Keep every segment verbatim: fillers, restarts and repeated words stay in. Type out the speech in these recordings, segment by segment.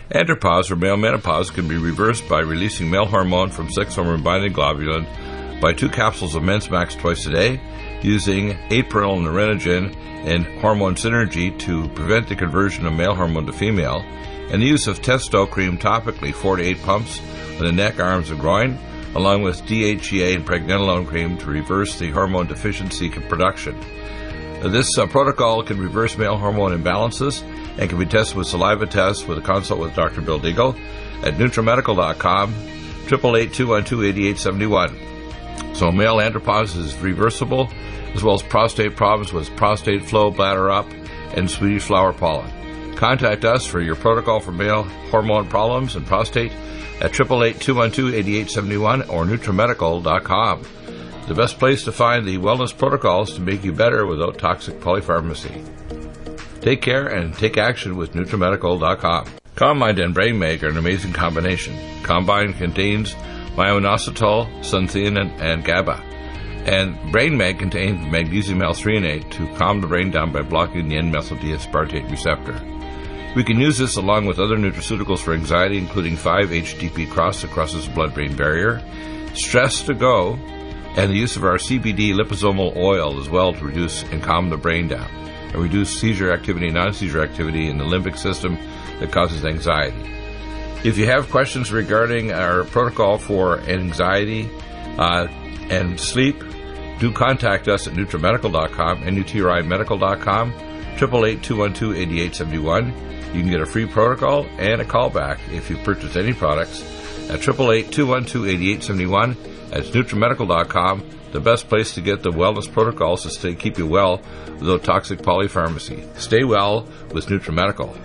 Andropause, or male menopause, can be reversed by releasing male hormone from sex hormone-binding globulin by two capsules of Men's Max twice a day, using April Nerinogen and Hormone Synergy to prevent the conversion of male hormone to female, and the use of Testo cream topically, four to eight pumps on the neck, arms, and groin, along with D H E A and pregnenolone cream to reverse the hormone deficiency production. This uh, protocol can reverse male hormone imbalances and can be tested with saliva tests with a consult with Doctor Bill Deagle at NutriMedical dot com, eight eight eight, two one two, eight eight seven one. So male andropause is reversible, as well as prostate problems with prostate flow, bladder up, and Swedish flower pollen. Contact us for your protocol for male hormone problems and prostate at eight eight eight, two one two, eight eight seven one or NutriMedical dot com. The best place to find the wellness protocols to make you better without toxic polypharmacy. Take care and take action with NutriMedical dot com. Combine and BrainMag are an amazing combination. Combine contains myo-inositol, suntheanine, and GABA. And BrainMag contains magnesium L-threonate to calm the brain down by blocking the N-methyl D-aspartate receptor. We can use this along with other nutraceuticals for anxiety, including five H T P Cross that crosses the blood-brain barrier, Stress to Go, and the use of our C B D liposomal oil as well to reduce and calm the brain down, and reduce seizure activity, non-seizure activity in the limbic system that causes anxiety. If you have questions regarding our protocol for anxiety uh, and sleep, do contact us at NutriMedical dot com, N U T R I Medical dot com, eight eight eight, two one two, eight eight seven one. You can get a free protocol and a callback if you purchase any products at eight eight eight, two one two, eight eight seven one. That's NutriMedical dot com, the best place to get the wellness protocols to stay keep you well without toxic polypharmacy. Stay well with NutriMedical.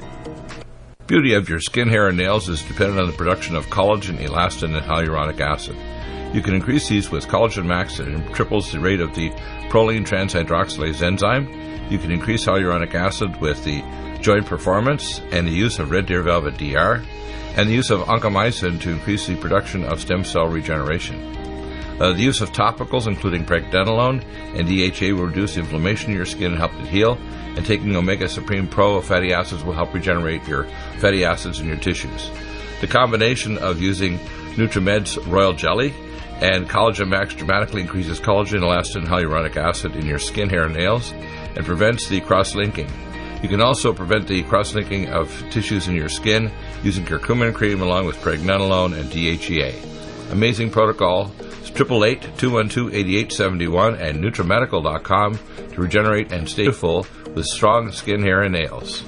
Beauty of your skin, hair, and nails is dependent on the production of collagen, elastin, and hyaluronic acid. You can increase these with Collagen Max that triples the rate of the proline transhydroxylase enzyme. You can increase hyaluronic acid with the Joint Performance and the use of Red Deer Velvet D R, and the use of oncomycin to increase the production of stem cell regeneration. Uh, the use of topicals, including pregnenolone and D H A, will reduce the inflammation in your skin and help it heal, and taking Omega Supreme Pro fatty acids will help regenerate your fatty acids in your tissues. The combination of using NutriMed's Royal Jelly and Collagen Max dramatically increases collagen, elastin, and hyaluronic acid in your skin, hair, and nails, and prevents the cross-linking. You can also prevent the cross-linking of tissues in your skin using curcumin cream along with pregnenolone and D H E A. Amazing protocol. eight eight eight, two one two, eight eight seven one and NutriMedical dot com to regenerate and stay full with strong skin, hair, and nails.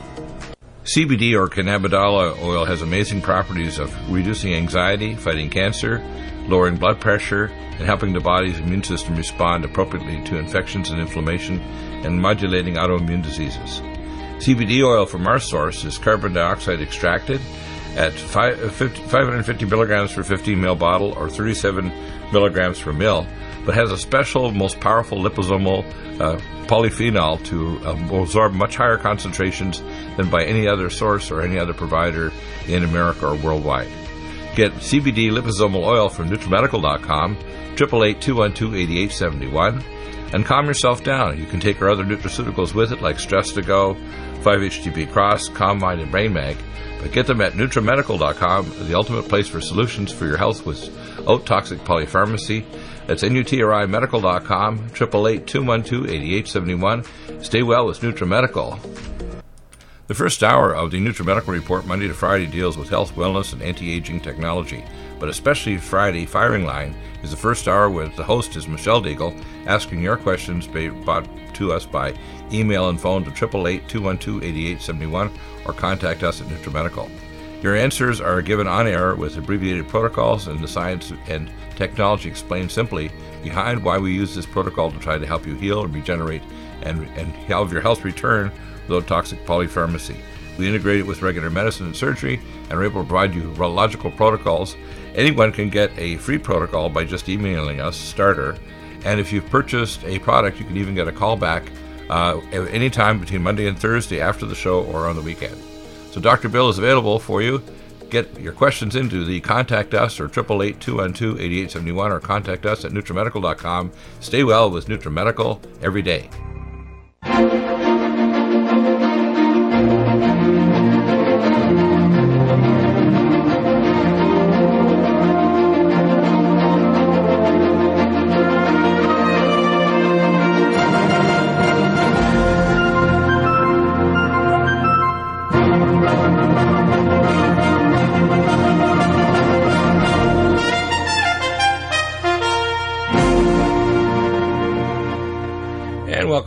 C B D or cannabidiol oil has amazing properties of reducing anxiety, fighting cancer, lowering blood pressure, and helping the body's immune system respond appropriately to infections and inflammation, and modulating autoimmune diseases. C B D oil from our source is carbon dioxide extracted at five hundred fifty milligrams per fifteen milliliter bottle or thirty-seven milligrams per mil, but has a special, most powerful liposomal uh, polyphenol to um, absorb much higher concentrations than by any other source or any other provider in America or worldwide. Get C B D liposomal oil from NutriMedical dot com, eight eight eight, two one two, eight eight seven one, and calm yourself down. You can take our other nutraceuticals with it, like Stress to Go, five H T P Cross, Calm Mind, and BrainMag. But get them at NutriMedical dot com, the ultimate place for solutions for your health without toxic polypharmacy. That's N U T R I Medical dot com, eight eight eight, two one two, eight eight seven one. Stay well with NutriMedical. The first hour of the NutriMedical Report, Monday to Friday, deals with health, wellness, and anti-aging technology. But especially Friday, Firing Line, is the first hour where the host is Michelle Deagle, asking your questions brought to us by email and phone to eight eight eight, two one two, eight eight seven one or contact us at NutriMedical. Your answers are given on air with abbreviated protocols and the science and technology explained simply behind why we use this protocol to try to help you heal and regenerate and, and have your health return without toxic polypharmacy. We integrate it with regular medicine and surgery and are able to provide you logical protocols. Anyone can get a free protocol by just emailing us, starter, and if you've purchased a product, you can even get a call back uh, at any time between Monday and Thursday after the show or on the weekend. So Doctor Bill is available for you. Get your questions into the Contact Us or eight eight eight, two one two, eight eight seven one or contact us at NutriMedical dot com. Stay well with NutriMedical every day.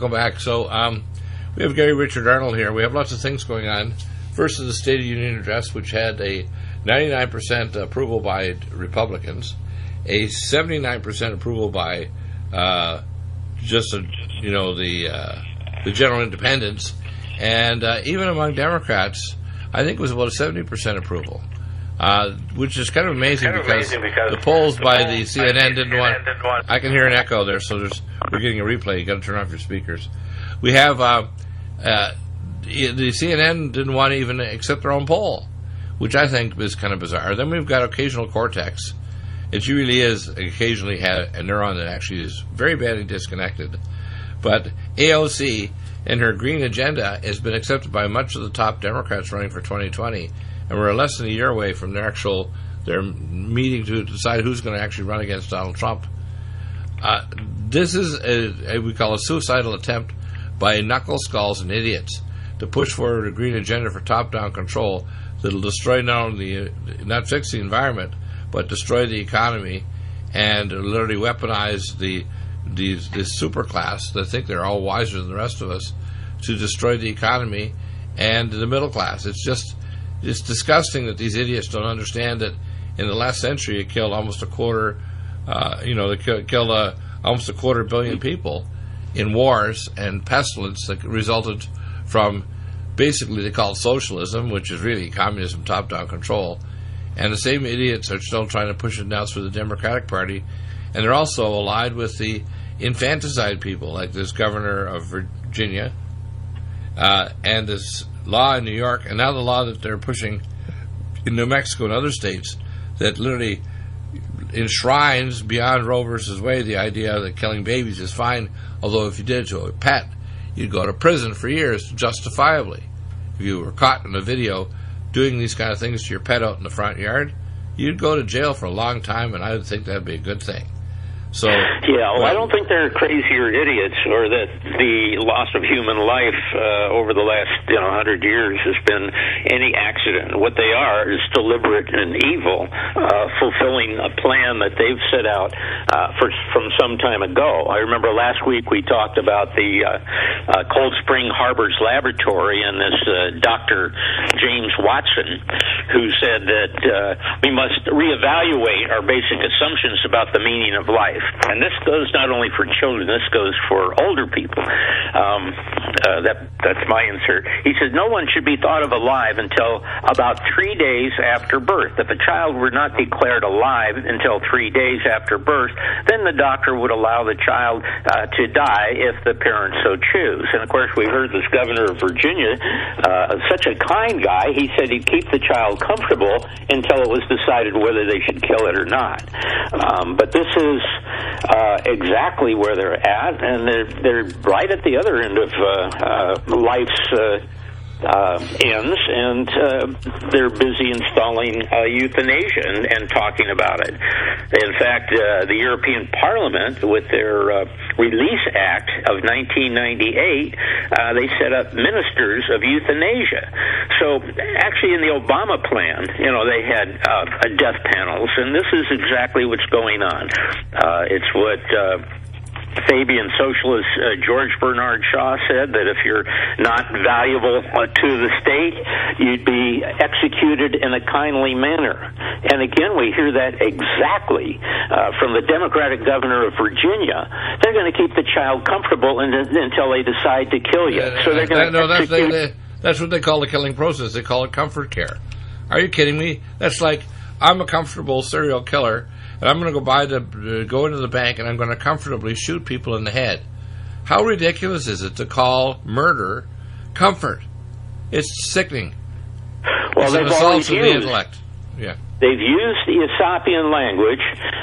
welcome back. So um, we have Gary Richard Arnold here. We have lots of things going on. First is the State of the Union address, which had a ninety-nine percent approval by Republicans, a seventy-nine percent approval by uh, just, a, you know, the uh, the general independents, and uh, even among Democrats, I think it was about a seventy percent approval. Uh, which is kind of amazing, kind of because, amazing because the polls the by polls the C N N by didn't want, didn't want. I can hear an echo there, so there's we're getting a replay. You got to turn off your speakers. We have uh, uh, the C N N didn't want to even accept their own poll, which I think is kind of bizarre. Then we've got Occasional Cortex. It really is occasionally had a neuron that actually is very badly disconnected. But A O C and her green agenda has been accepted by much of the top Democrats running for twenty twenty. And we're less than a year away from their actual their meeting to decide who's going to actually run against Donald Trump. Uh, this is a, a we call a suicidal attempt by knuckle skulls and idiots to push forward a green agenda for top-down control that'll destroy not only the, not fix the environment, but destroy the economy and literally weaponize the these this super class that think they're all wiser than the rest of us to destroy the economy and the middle class. It's just It's disgusting that these idiots don't understand that in the last century it killed almost a quarter, uh, you know, it killed uh, almost a quarter billion people in wars and pestilence that resulted from basically they call it socialism, which is really communism, top-down control. And the same idiots are still trying to push it now through the Democratic Party. And they're also allied with the infanticide people, like this governor of Virginia uh, and this law in New York, and now the law that they're pushing in New Mexico and other states that literally enshrines beyond Roe versus Wade the idea that killing babies is fine, although if you did it to a pet, you'd go to prison for years justifiably. If you were caught in a video doing these kind of things to your pet out in the front yard, you'd go to jail for a long time, and I would think that'd be a good thing. So yeah, well, I don't think they're crazier idiots, or that the loss of human life uh, over the last you know hundred years has been any accident. What they are is deliberate and evil, uh, fulfilling a plan that they've set out uh, for from some time ago. I remember last week we talked about the uh, uh, Cold Spring Harbors Laboratory and this uh, Doctor James Watson, who said that uh, we must reevaluate our basic assumptions about the meaning of life. And this goes not only for children, this goes for older people. Um, uh, that that's my insert. He says no one should be thought of alive until about three days after birth. If a child were not declared alive until three days after birth, then the doctor would allow the child uh, to die if the parents so choose. And of course, we heard this governor of Virginia, uh, such a kind guy, he said he'd keep the child comfortable until it was decided whether they should kill it or not. Um, but this is Uh, exactly where they're at, and they're they're right at the other end of uh, uh, life's uh, uh, ends, and uh, they're busy installing uh, euthanasia and, and talking about it. In fact, uh, the European Parliament, with their uh, Release Act of nineteen ninety-eight, uh, they set up ministers of euthanasia. So actually in the Obama plan, you know, they had uh, death panels, and this is exactly what's going on. Uh, it's what uh, Fabian socialist uh, George Bernard Shaw said, that if you're not valuable uh, to the state, you'd be executed in a kindly manner. And again, we hear that exactly uh, from the Democratic governor of Virginia. They're going to keep the child comfortable in, until they decide to kill you. So they're going to no, execute... That's, they, they, that's what they call the killing process. They call it comfort care. Are you kidding me? That's like, I'm a comfortable serial killer, and I'm going to go buy the uh, go into the bank, and I'm going to comfortably shoot people in the head. How ridiculous is it to call murder comfort? It's sickening. Well, it's they've an assault always to used. the intellect. Yeah. They've used the Aesopian language.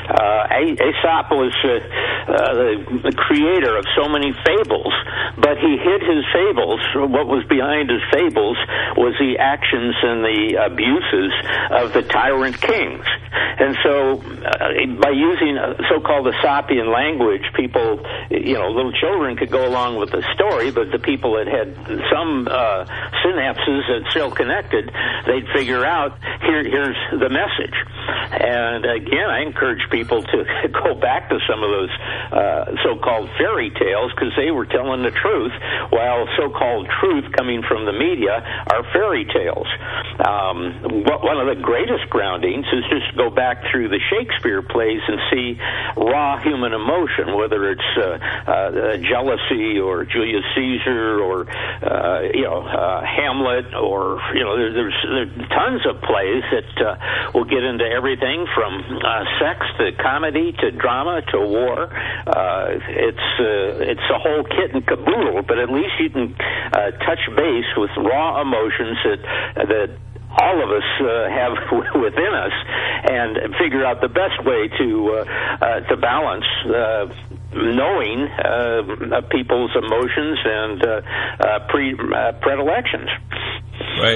Uh, Aesop was uh, uh, the, the creator of so many fables, but he hid his fables. What was behind his fables was the actions and the abuses of the tyrant kings. And so uh, by using so-called Aesopian language, people, you know, little children could go along with the story, but the people that had some uh, synapses that still connected, they'd figure out, here, here's the message. And again, I encourage people to go back to some of those uh, so-called fairy tales, because they were telling the truth, while so-called truth coming from the media are fairy tales. Um, one of the greatest groundings is just go back through the Shakespeare plays and see raw human emotion, whether it's uh, uh, jealousy or Julius Caesar or uh, you know uh, Hamlet, or you know there, there's, there's tons of plays that uh, will get into everything from uh, sex to comedy to drama to war. Uh, it's uh, it's a whole kit and caboodle, but at least you can uh, touch base with raw emotions that that all of us uh, have within us, and figure out the best way to uh, uh, to balance uh, knowing uh, people's emotions and uh, uh, pre uh, predilections. Right.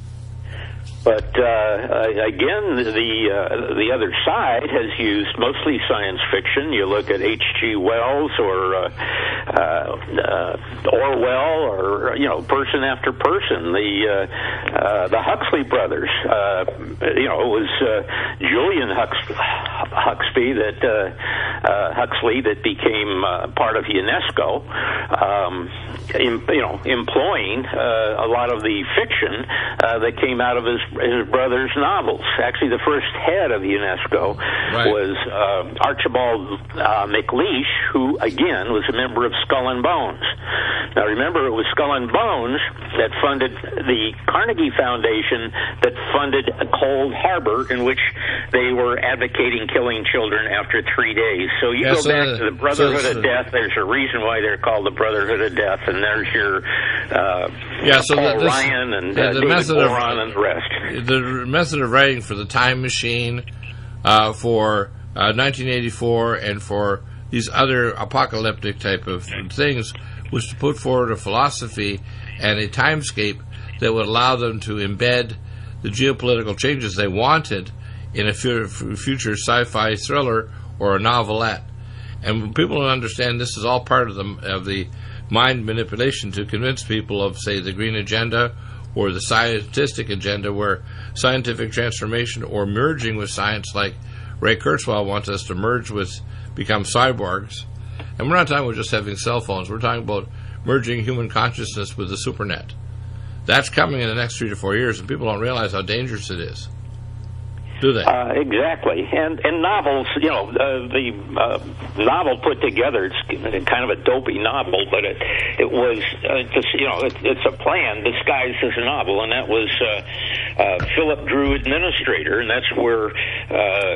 But uh, again, the uh, the other side has used mostly science fiction. You look at H G Wells or uh, uh, Orwell, or you know, person after person. The uh, uh, the Huxley brothers. Uh, you know, it was uh, Julian Hux- Huxley that uh, uh, Huxley that became uh, part of UNESCO. Um, in, you know, employing uh, a lot of the fiction uh, that came out of his his brother's novels. Actually, the first head of UNESCO right. was uh, Archibald uh, MacLeish, who, again, was a member of Skull and Bones. Now, remember, it was Skull and Bones that funded the Carnegie Foundation that funded Cold Harbor, in which they were advocating killing children after three days. So you yeah, go so back the, to the Brotherhood so of Death. There's a reason why they're called the Brotherhood of Death, and there's your uh, yeah, so Paul the, this, Ryan and the, uh, the David Boron of, and the rest. The method of writing for the Time Machine, uh, for uh, nineteen eighty-four, and for these other apocalyptic type of things was to put forward a philosophy and a timescape that would allow them to embed the geopolitical changes they wanted in a future sci-fi thriller or a novelette. And people don't understand this is all part of the of the mind manipulation to convince people of, say, the green agenda or the scientific agenda, where scientific transformation or merging with science, like Ray Kurzweil wants us to merge with, become cyborgs. And we're not talking about just having cell phones. We're talking about merging human consciousness with the supernet. That's coming in the next three to four years, and people don't realize how dangerous it is. Do they? Uh, exactly. And and novels, you know, uh, the uh, novel put together, it's kind of a dopey novel, but it it was, uh, just, you know, it, it's a plan disguised as a novel, and that was uh, uh, Philip Drew Administrator, and that's where uh,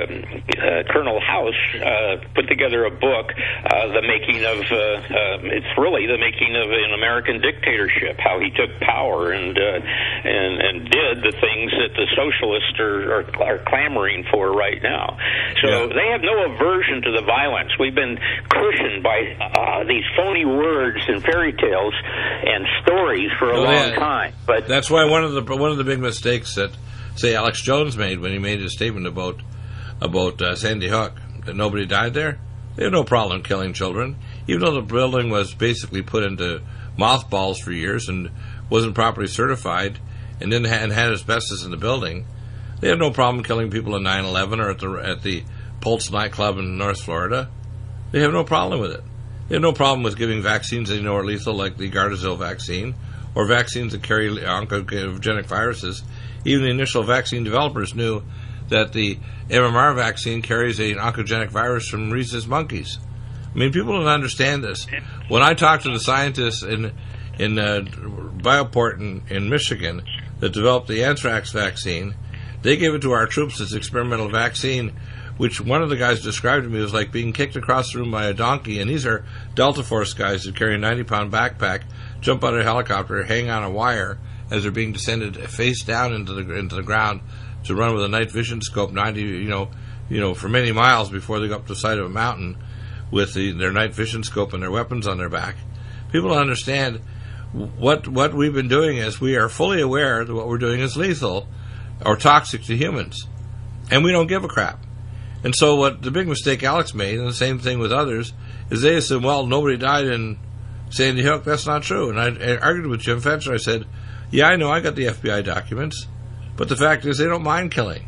uh, Colonel House uh, put together a book, uh, The Making of, uh, uh, it's really the making of an American dictatorship, how he took power and uh, and, and did the things that the socialists are, are, are clamoring for right now. So yeah. They have no aversion to the violence. We've been cushioned by uh, these phony words and fairy tales and stories for a well, long yeah. time. But that's why one of the one of the big mistakes that, say, Alex Jones made when he made his statement about about uh, Sandy Hook, that nobody died there. They had no problem killing children, even though the building was basically put into mothballs for years and wasn't properly certified, and didn't ha- and had asbestos in the building. They have no problem killing people at nine eleven or at the at the Pulse nightclub in North Florida. They have no problem with it. They have no problem with giving vaccines they know are lethal, like the Gardasil vaccine, or vaccines that carry oncogenic viruses. Even the initial vaccine developers knew that the M M R vaccine carries an oncogenic virus from rhesus monkeys. I mean, people don't understand this. When I talk to the scientists in in uh, Bioport in, in Michigan that developed the anthrax vaccine, they gave it to our troops as experimental vaccine, which one of the guys described to me was like being kicked across the room by a donkey. And these are Delta Force guys who carry a ninety-pound backpack, jump out of a helicopter, hang on a wire as they're being descended face down into the into the ground to run with a night vision scope ninety, you know, you know, for many miles before they go up to the side of a mountain with the, their night vision scope and their weapons on their back. People don't understand what what we've been doing is we are fully aware that what we're doing is lethal or toxic to humans, and we don't give a crap. And so what the big mistake Alex made, and the same thing with others, is they assume, well, nobody died in Sandy Hook. That's not true. And I, I argued with Jim Fetzer. I said, yeah, I know, I got the F B I documents, but the fact is they don't mind killing.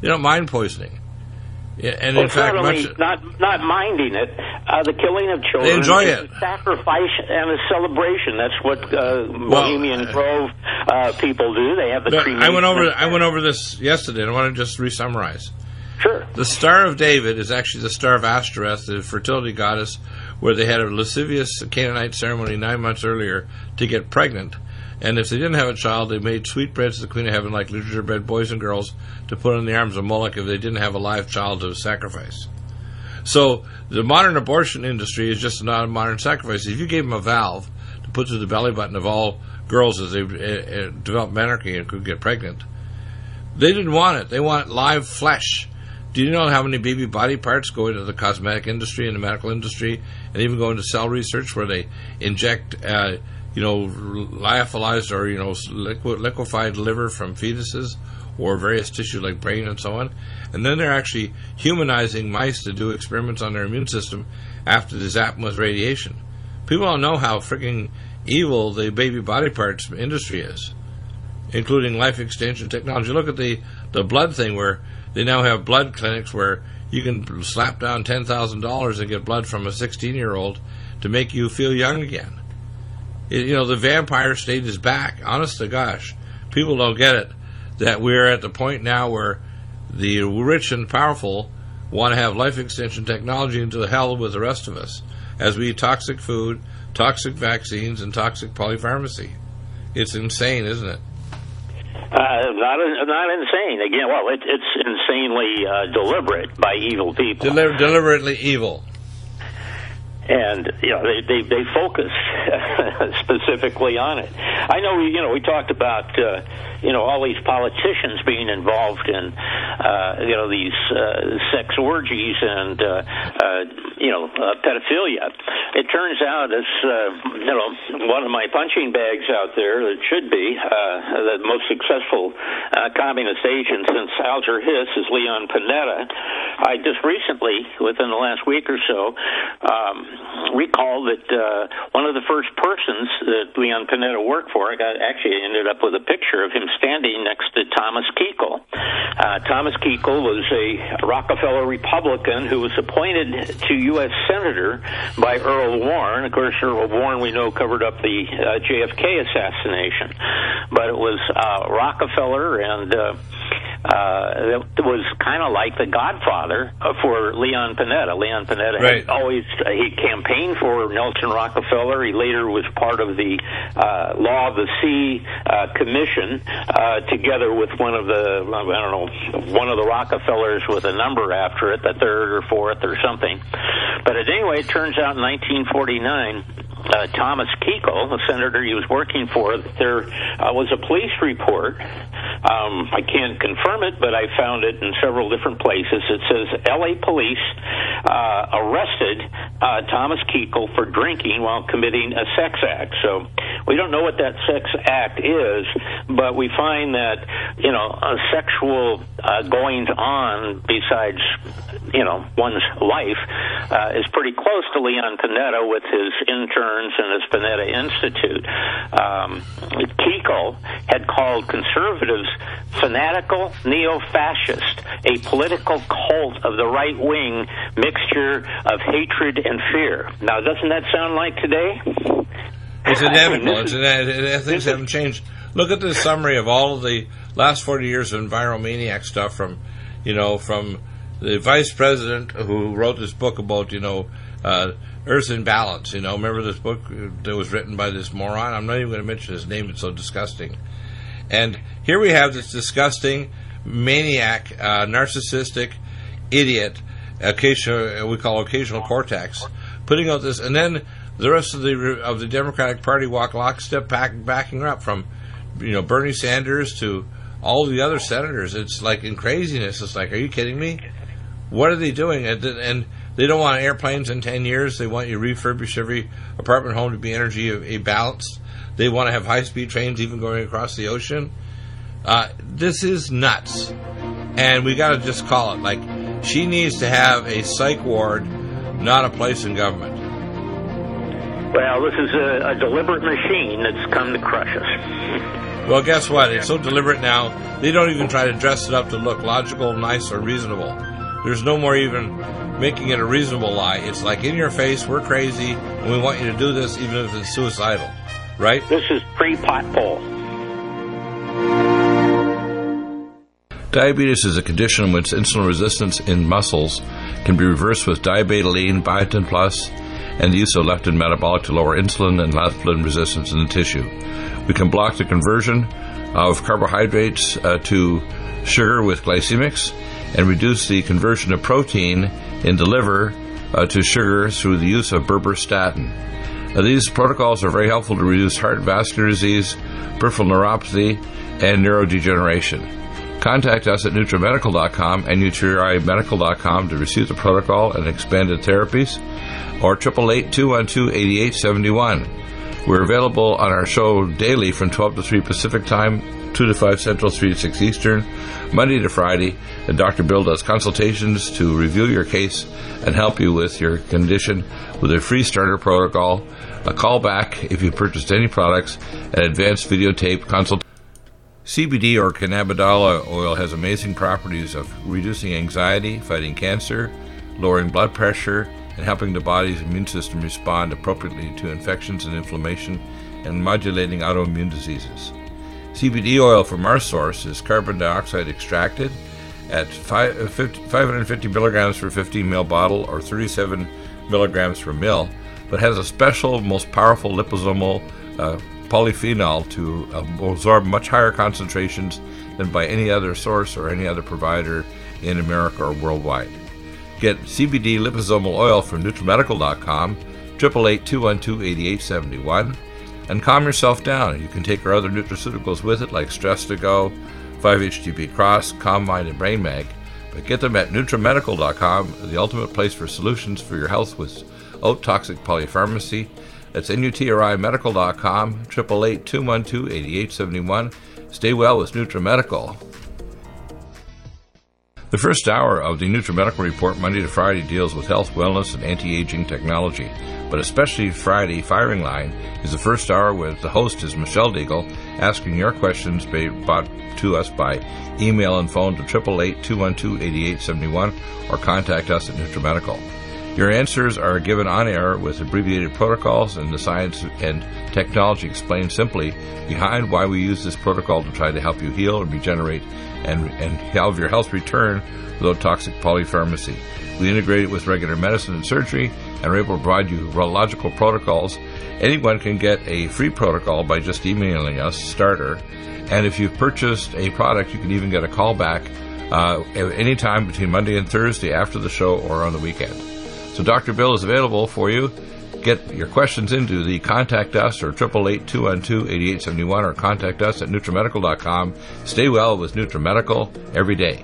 They don't mind poisoning. Yeah, and well, in fact, not, only much, not not minding it, uh, the killing of children. They enjoy is it. A sacrifice and a celebration. That's what uh, Bohemian well, Grove uh, people do. They have the. No, cremation I went over. I went over this yesterday, and I want to just re-summarize. Sure. The Star of David is actually the Star of Ashtoreth, the fertility goddess, where they had a lascivious Canaanite ceremony nine months earlier to get pregnant. And if they didn't have a child, they made sweetbreads to the Queen of Heaven, like literature bread, boys and girls, to put in the arms of Moloch if they didn't have a live child to sacrifice. So the modern abortion industry is just not a modern sacrifice. If you gave them a valve to put through the belly button of all girls as they uh, uh, develop menarche and could get pregnant, they didn't want it. They want live flesh. Do you know how many baby body parts go into the cosmetic industry and the medical industry, and even go into cell research where they inject, uh, you know, lyophilized or you know liquid, liquefied liver from fetuses or various tissue like brain and so on, and then they're actually humanizing mice to do experiments on their immune system after they zap them with radiation. People don't know how freaking evil the baby body parts industry is, including life extension technology. Look at the the blood thing where they now have blood clinics where you can slap down ten thousand dollars and get blood from a sixteen-year-old to make you feel young again. It, you know, the vampire state is back. Honest to gosh. People don't get it, that we're at the point now where the rich and powerful want to have life extension technology into the hell with the rest of us as we eat toxic food, toxic vaccines, and toxic polypharmacy. It's insane, isn't it? Uh, not not insane. Again, well, it, it's insanely uh, deliberate by evil people. Deli- deliberately evil. And you know they they, they focus specifically on it. I know you know we talked about uh, you know all these politicians being involved in uh, you know these uh, sex orgies and uh, uh, you know uh, pedophilia. It turns out as uh, you know one of my punching bags out there that should be uh, the most successful uh, communist agent since Alger Hiss is Leon Panetta. I just recently, within the last week or so, um, recall that uh, one of the first persons that Leon Panetta worked for, I got, actually ended up with a picture of him standing next to Thomas Kuchel. Uh, Thomas Kuchel was a Rockefeller Republican who was appointed to U S Senator by Earl Warren. Of course, Earl Warren, we know, covered up the uh, J F K assassination. But it was uh, Rockefeller, and uh, uh, it was kind of like the godfather for Leon Panetta. Leon Panetta right. had always, uh, he campaigned for Nelson Rockefeller. He later was part of the uh, Law of the Sea uh, Commission, uh, together with one of the, I don't know, one of the Rockefellers with a number after it, the third or fourth or something. But anyway, it turns out in nineteen forty-nine, Uh, Thomas Kuchel, the senator he was working for, there uh, was a police report. Um, I can't confirm it, but I found it in several different places. It says L A police uh, arrested uh, Thomas Kuchel for drinking while committing a sex act. So we don't know what that sex act is, but we find that, you know, a sexual uh, goings on besides, you know, one's life uh, is pretty close to Leon Panetta with his intern and his Panetta Institute. Um, Kuchel had called conservatives fanatical neo-fascist, a political cult of the right-wing mixture of hatred and fear. Now, doesn't that sound like today? It's inevitable. I mean, it's inevitable. Things haven't changed. Look at the summary of all of the last forty years of enviromaniac stuff from, you know, from the vice president who wrote this book about, you know, uh, Earth in Balance. You know, remember this book that was written by this moron? I'm not even going to mention his name. It's so disgusting. And here we have this disgusting maniac, uh, narcissistic idiot, occasional, we call occasional cortex, putting out this, and then the rest of the of the Democratic Party walk lockstep, back, backing her up, from, you know, Bernie Sanders to all the other senators. It's like in craziness. It's like, are you kidding me? What are they doing? And, and they don't want airplanes in ten years. They want you to refurbish every apartment home to be energy balanced. They want to have high-speed trains even going across the ocean. Uh, this is nuts. And we got to just call it. Like, she needs to have a psych ward, not a place in government. Well, this is a, a deliberate machine that's come to crush us. Well, guess what? It's so deliberate now, they don't even try to dress it up to look logical, nice, or reasonable. There's no more even making it a reasonable lie. It's like, in your face, we're crazy, and we want you to do this even if it's suicidal. Right? This is pre-pot poll. Diabetes is a condition in which insulin resistance in muscles can be reversed with diabetoline, biotin plus, and the use of leptin metabolic to lower insulin and leptin resistance in the tissue. We can block the conversion of carbohydrates uh, to sugar with glycemics and reduce the conversion of protein in the liver uh, to sugar through the use of berberstatin. Now, these protocols are very helpful to reduce heart vascular disease, peripheral neuropathy, and neurodegeneration. Contact us at NutriMedical dot com and Nutri Medical dot com to receive the protocol and expanded therapies, or eight eight eight, two one two, eight eight seven one. We're available on our show daily from twelve to three Pacific Time, two to five Central, three to six Eastern, Monday to Friday, and Doctor Bill does consultations to review your case and help you with your condition with a free starter protocol, a call back if you purchased any products, and advanced videotape consultation. C B D or cannabidiol oil has amazing properties of reducing anxiety, fighting cancer, lowering blood pressure, and helping the body's immune system respond appropriately to infections and inflammation, and modulating autoimmune diseases. C B D oil from our source is carbon dioxide extracted at five hundred fifty milligrams per fifteen milliliter bottle or thirty-seven milligrams per mil, but has a special, most powerful liposomal uh, polyphenol to uh, absorb much higher concentrations than by any other source or any other provider in America or worldwide. Get C B D liposomal oil from NutriMedical dot com, eight eight eight, two one two, eight eight seven one, and calm yourself down. You can take our other nutraceuticals with it, like Stress to Go, five H T P Cross, Calm Mind, and Brain Mag, but get them at NutriMedical dot com, the ultimate place for solutions for your health without toxic polypharmacy. That's N U T R I Medical dot com, eight eight eight, two one two, eight eight seven one. Stay well with NutriMedical. The first hour of the NutriMedical Report, Monday to Friday, deals with health, wellness, and anti-aging technology. But especially Friday, Firing Line, is the first hour with the host is Michelle Deagle, asking your questions brought to us by email and phone to eight eight eight, two one two, eight eight seven one or contact us at NutriMedical. Your answers are given on air with abbreviated protocols and the science and technology explained simply behind why we use this protocol to try to help you heal and regenerate and, and have your health return without toxic polypharmacy. We integrate it with regular medicine and surgery and are able to provide you logical protocols. Anyone can get a free protocol by just emailing us, starter, and if you've purchased a product, you can even get a call back uh, at any time between Monday and Thursday after the show or on the weekend. So Doctor Bill is available for you. Get your questions into the Contact Us or eight eight eight, two one two, eight eight seven one or contact us at NutriMedical dot com. Stay well with NutriMedical every day.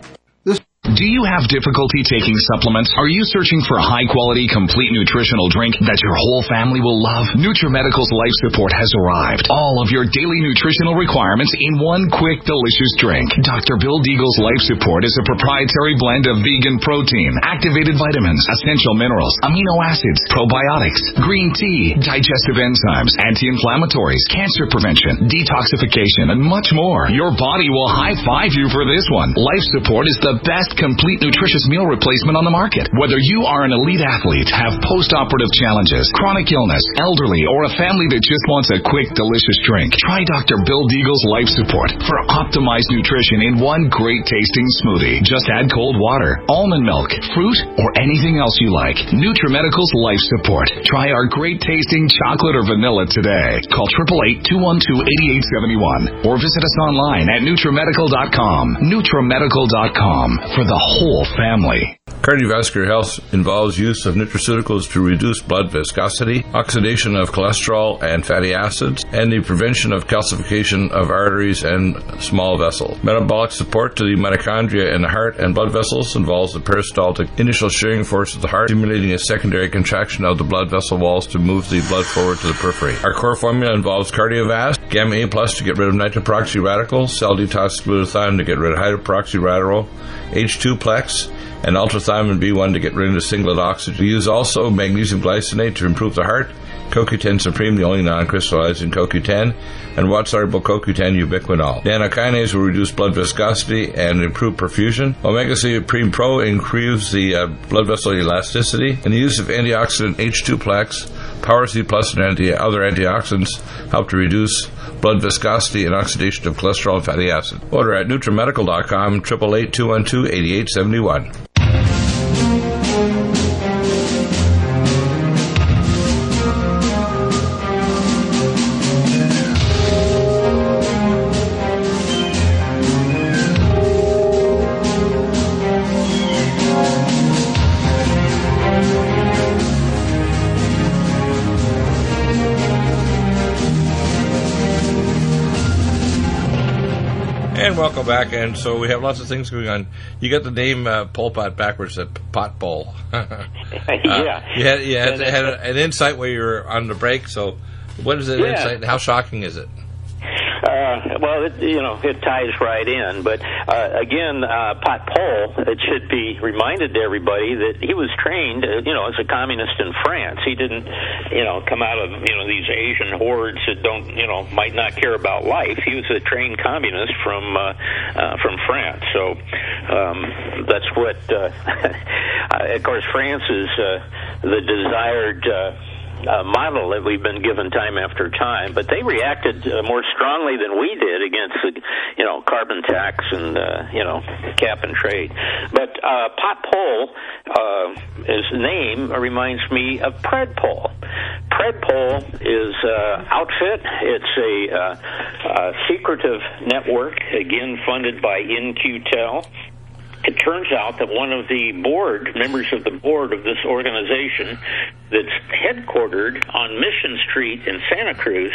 Do you have difficulty taking supplements? Are you searching for a high-quality, complete nutritional drink that your whole family will love? NutriMedical's Life Support has arrived. All of your daily nutritional requirements in one quick, delicious drink. Doctor Bill Deagle's Life Support is a proprietary blend of vegan protein, activated vitamins, essential minerals, amino acids, probiotics, green tea, digestive enzymes, anti-inflammatories, cancer prevention, detoxification, and much more. Your body will high-five you for this one. Life Support is the best complete nutritious meal replacement on the market. Whether you are an elite athlete, have post-operative challenges, chronic illness, elderly, or a family that just wants a quick, delicious drink, try Doctor Bill Deagle's Life Support for optimized nutrition in one great-tasting smoothie. Just add cold water, almond milk, fruit, or anything else you like. NutriMedical's Life Support. Try our great-tasting chocolate or vanilla today. Call eight eight eight, two one two, eight eight seven one or visit us online at NutriMedical dot com. NutriMedical dot com. For the whole family. Cardiovascular health involves use of nutraceuticals to reduce blood viscosity, oxidation of cholesterol and fatty acids, and the prevention of calcification of arteries and small vessels. Metabolic support to the mitochondria in the heart and blood vessels involves the peristaltic initial shearing force of the heart, stimulating a secondary contraction of the blood vessel walls to move the blood forward to the periphery. Our core formula involves Cardiovasc, Gamma A plus to get rid of nitroproxy radicals, cell detox glutathione to get rid of hydroproxy radical, H two plex, and ultrathymine B one to get rid of singlet oxygen. We use also magnesium glycinate to improve the heart, C O Q ten Supreme, the only non-crystallizing C O Q ten, and water-soluble C O Q ten ubiquinol. Nanokinase will reduce blood viscosity and improve perfusion. Omega Supreme Pro improves the uh, blood vessel elasticity, and the use of antioxidant H two Plex, Power C Plus, and anti- other antioxidants help to reduce blood viscosity and oxidation of cholesterol and fatty acid. Order at NutriMedical dot com, eight eight eight, two one two, eight eight seven one. And welcome back. And so we have lots of things going on. You got the name uh, Pol Pot backwards, at Pot Pol. uh, yeah. You had, you had, had an insight where you were on the break. So what is the yeah. insight? How shocking is it? Uh, well, it, you know, it ties right in. But uh, again, uh, Pot Pol, it should be reminded to everybody that he was trained, uh, you know, as a communist in France. He didn't, you know, come out of, you know, these Asian hordes that don't, you know, might not care about life. He was a trained communist from uh, uh, from France. So um, that's what, uh, of course, France is uh, the desired Uh, Uh, model that we've been given time after time, but they reacted uh, more strongly than we did against the, you know, carbon tax and, uh, you know, cap and trade. But uh, Pot Pol, uh, his name reminds me of Predpol. Predpol is uh, outfit. It's a, uh, a secretive network, again funded by N Q Tel. It turns out that one of the board, members of the board of this organization that's headquartered on Mission Street in Santa Cruz,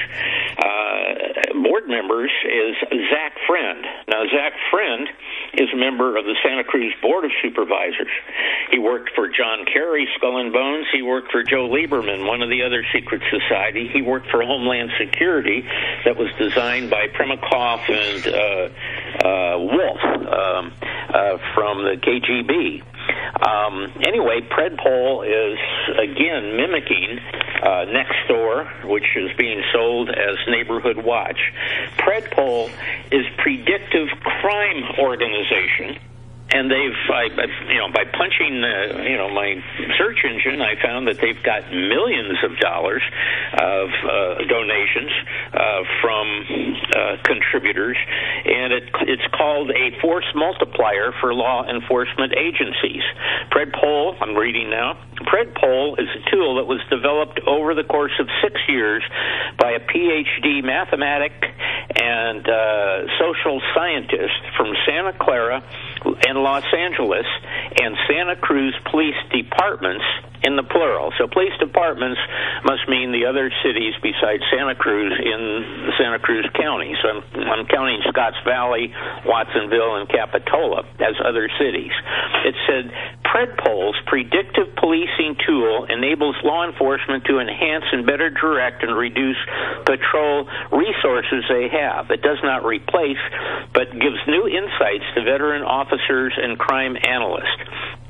uh, board members is Zach Friend. Now, Zach Friend is a member of the Santa Cruz Board of Supervisors. He worked for John Kerry, Skull and Bones. He worked for Joe Lieberman, one of the other secret society. He worked for Homeland Security that was designed by Primakov and uh, uh, Wolf um, uh, from the K G B. Um, anyway, Predpol is, again, mimicking uh, Nextdoor, which is being sold as Neighborhood Watch. Predpol is predictive crime organization. And they've, I, you know, by punching, uh, you know, my search engine, I found that they've got millions of dollars of uh, donations uh, from uh, contributors, and it, it's called a force multiplier for law enforcement agencies. Predpol, I'm reading now, Predpol is a tool that was developed over the course of six years by a P H D mathematic and uh, social scientist from Santa Clara and Los Angeles and Santa Cruz police departments in the plural. So police departments must mean the other cities besides Santa Cruz in Santa Cruz County. So I'm, I'm counting Scotts Valley, Watsonville, and Capitola as other cities. It said, Predpol's predictive policing tool enables law enforcement to enhance and better direct and reduce patrol resources they have. It does not replace, but gives new insights to veteran officers and crime analysts.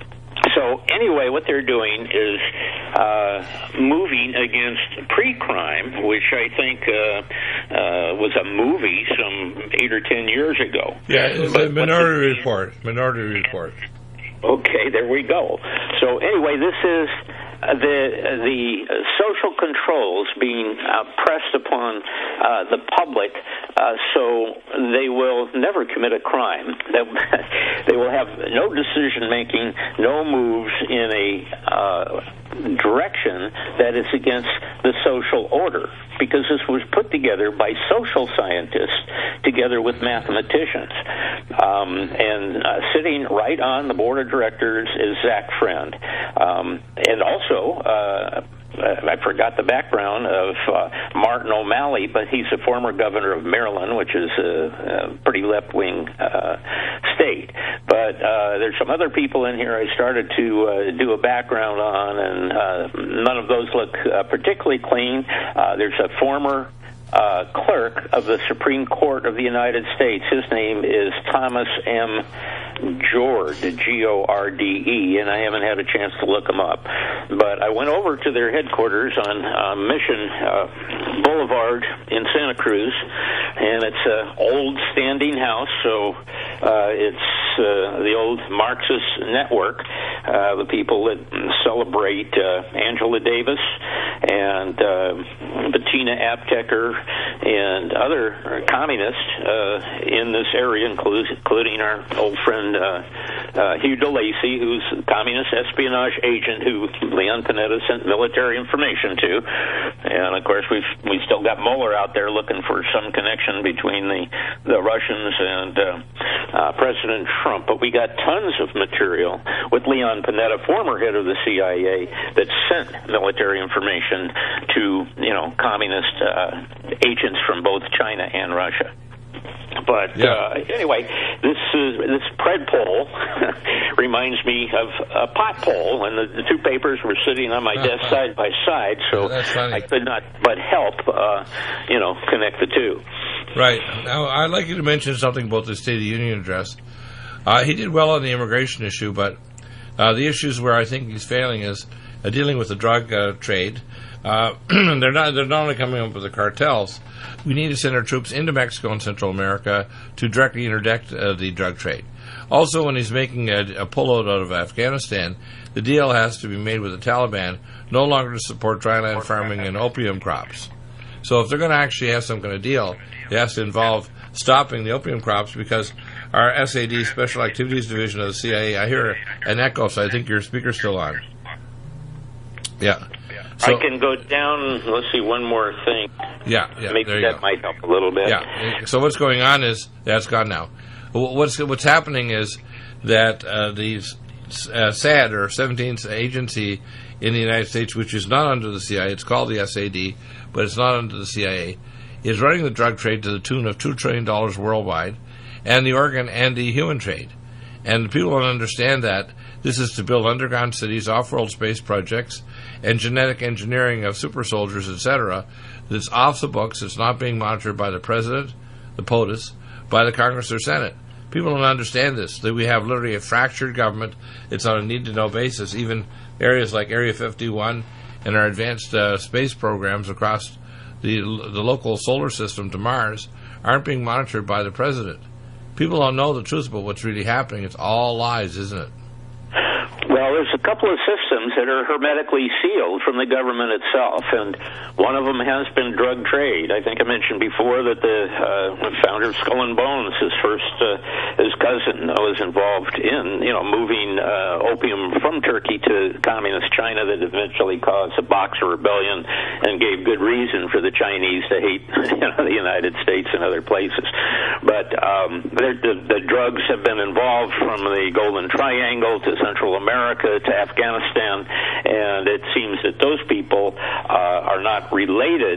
So anyway, what they're doing is uh, moving against pre-crime, which I think uh, uh, was a movie some eight or ten years ago. Yeah, it's but, a Minority Report. Minority Report. Okay, there we go. So anyway, this is uh, the uh, the social controls being uh, pressed upon uh, the public, uh, so they will never commit a crime. They will have no decision making, no moves in a uh, direction that is against the social order, because this was put together by social scientists together with mathematicians. Um, and uh, sitting right on the board of directors is Zach Friend. Um, and also, uh, I forgot the background of uh, Martin O'Malley, but he's a former governor of Maryland, which is a, a pretty left-wing uh, state. But uh, there's some other people in here I started to uh, do a background on, and uh, none of those look uh, particularly clean. Uh, there's a former uh, clerk of the Supreme Court of the United States. His name is Thomas M. Jord, G O R D E, and I haven't had a chance to look him up. But I went over to their headquarters on uh, Mission uh, Boulevard in Santa Cruz, and it's an old standing house, so uh, it's uh, the old Marxist network, uh, the people that celebrate uh, Angela Davis and uh, Bettina Apteker and other communists uh, in this area, including our old friend uh, uh, Hugh DeLacy, who's a communist espionage agent who Leon Panetta sent military information to. And, of course, we've we still got Mueller out there looking for some connection between the, the Russians and uh, uh, President Trump. But we got tons of material with Leon Panetta, former head of the C I A, that sent military information to, you know, communist uh, agents from both China and Russia. But yeah. uh, anyway, this uh, this Pred poll reminds me of a pot poll, and the, the two papers were sitting on my desk side by side, so I could not but help, uh, you know, connect the two. Right. Now, I'd like you to mention something about the State of the Union address. Uh, he did well on the immigration issue, but uh, the issues where I think he's failing is uh, dealing with the drug uh, trade. Uh, they're not they're not only coming up with the cartels. We need to send our troops into Mexico and Central America to directly interdict uh, the drug trade. Also, when he's making a, a pullout out of Afghanistan, the deal has to be made with the Taliban no longer to support dryland farming and opium crops. So if they're going to actually have some kind of deal, it has to involve stopping the opium crops, because our S A D, Special Activities Division of the C I A, I hear an echo, so I think your speaker's still on. Yeah. So, I can go down, let's see, one more thing. Yeah, yeah. Maybe there you that go. might help a little bit. Yeah. So what's going on is, that's gone now. What's what's happening is that uh, the uh, S A D, or seventeenth Agency in the United States, which is not under the C I A, it's called the S A D, but it's not under the C I A, is running the drug trade to the tune of two trillion dollars worldwide, and the organ and the human trade. And people don't understand that. This is to build underground cities, off-world space projects, and genetic engineering of super soldiers, et cetera. That's off the books. It's not being monitored by the President, the POTUS, by the Congress or Senate. People don't understand this, that we have literally a fractured government. It's on a need-to-know basis. Even areas like Area fifty-one and our advanced uh, space programs across the, the local solar system to Mars aren't being monitored by the President. People don't know the truth about what's really happening. It's all lies, isn't it? Well, there's a couple of systems that are hermetically sealed from the government itself, and one of them has been drug trade. I think I mentioned before that the uh, founder of Skull and Bones, his first, uh, his cousin, was involved in, you know, moving uh, opium from Turkey to communist China, that eventually caused a Boxer Rebellion and gave good reason for the Chinese to hate, you know, the United States and other places. But um, the, the drugs have been involved from the Golden Triangle to Central America to Afghanistan, and it seems that those people uh, are not related.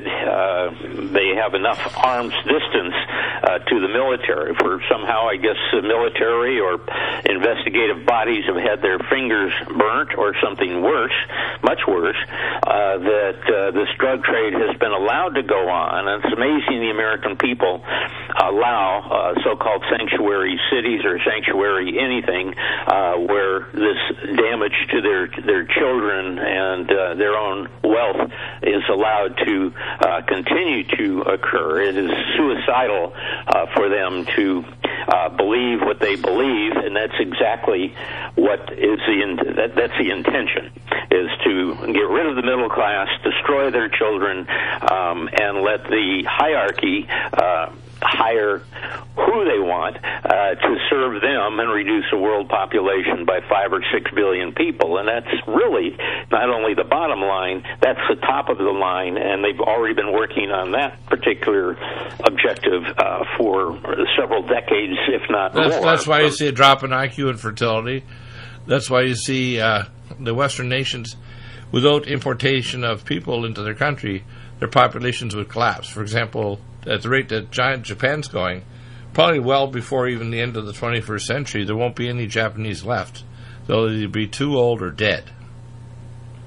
Uh, they have enough arm's distance uh, to the military, for somehow, I guess, the military or investigative bodies have had their fingers burnt, or something worse, much worse, uh, that uh, this drug trade has been allowed to go on. And it's amazing the American people allow uh, so-called sanctuary cities or sanctuary anything uh, where this damage to their their children and uh, their own wealth is allowed to uh, continue to occur. It is suicidal uh, for them to uh, believe what they believe, and that's exactly what is the in, that, that's the intention, is to get rid of the middle class, destroy their children, um, and let the hierarchy uh, hire who they want uh, to serve them and reduce the world population by five or six billion people. And that's really not only the bottom line, that's the top of the line, and they've already been working on that particular objective uh, for several decades, if not that's, more. That's why you see a drop in I Q and fertility. That's why you see uh, the Western nations, without importation of people into their country, their populations would collapse. For example, at the rate that Japan's going, probably well before even the end of the twenty-first century, there won't be any Japanese left. They'll either be too old or dead.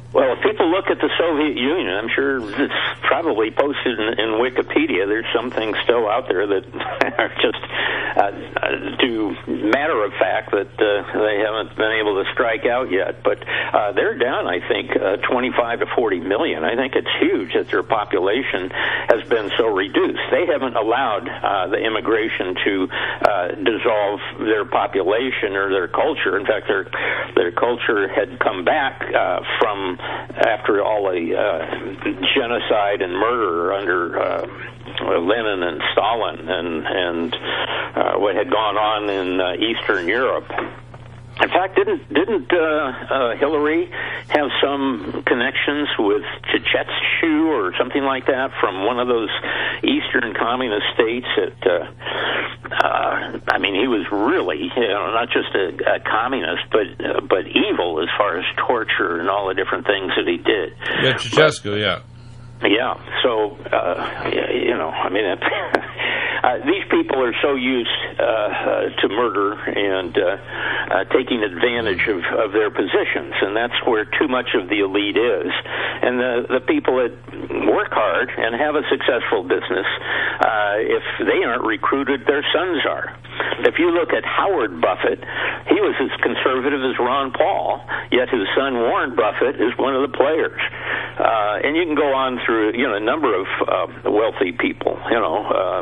Well, if people look at the Soviet Union, I'm sure it's probably posted in, in Wikipedia. There's some things still out there that are just uh, do matter of fact that uh, they haven't been able to strike out yet. But uh, they're down, I think, uh, twenty-five to forty million. I think it's huge that their population has been so reduced. They haven't allowed uh, the immigration to uh, dissolve their population or their culture. In fact, their their culture had come back uh, from after all the uh, genocide and murder under uh, Lenin and Stalin and and uh, what had gone on in uh, Eastern Europe. In fact, didn't didn't uh, uh, Hillary have some connections with Ceausescu or something like that from one of those Eastern communist states? That uh, uh, I mean, he was really, you know, not just a, a communist, but uh, but evil as far as torture and all the different things that he did. Yeah, Ceausescu, yeah. Yeah, so, uh, you know, I mean, it, uh, these people are so used uh, uh, to murder and uh, uh, taking advantage of, of their positions, and that's where too much of the elite is. And the, the people that work hard and have a successful business, uh, if they aren't recruited, their sons are. If you look at Howard Buffett, he was as conservative as Ron Paul, yet his son Warren Buffett is one of the players. Uh, and you can go on through, you know, a number of uh, wealthy people, you know, uh,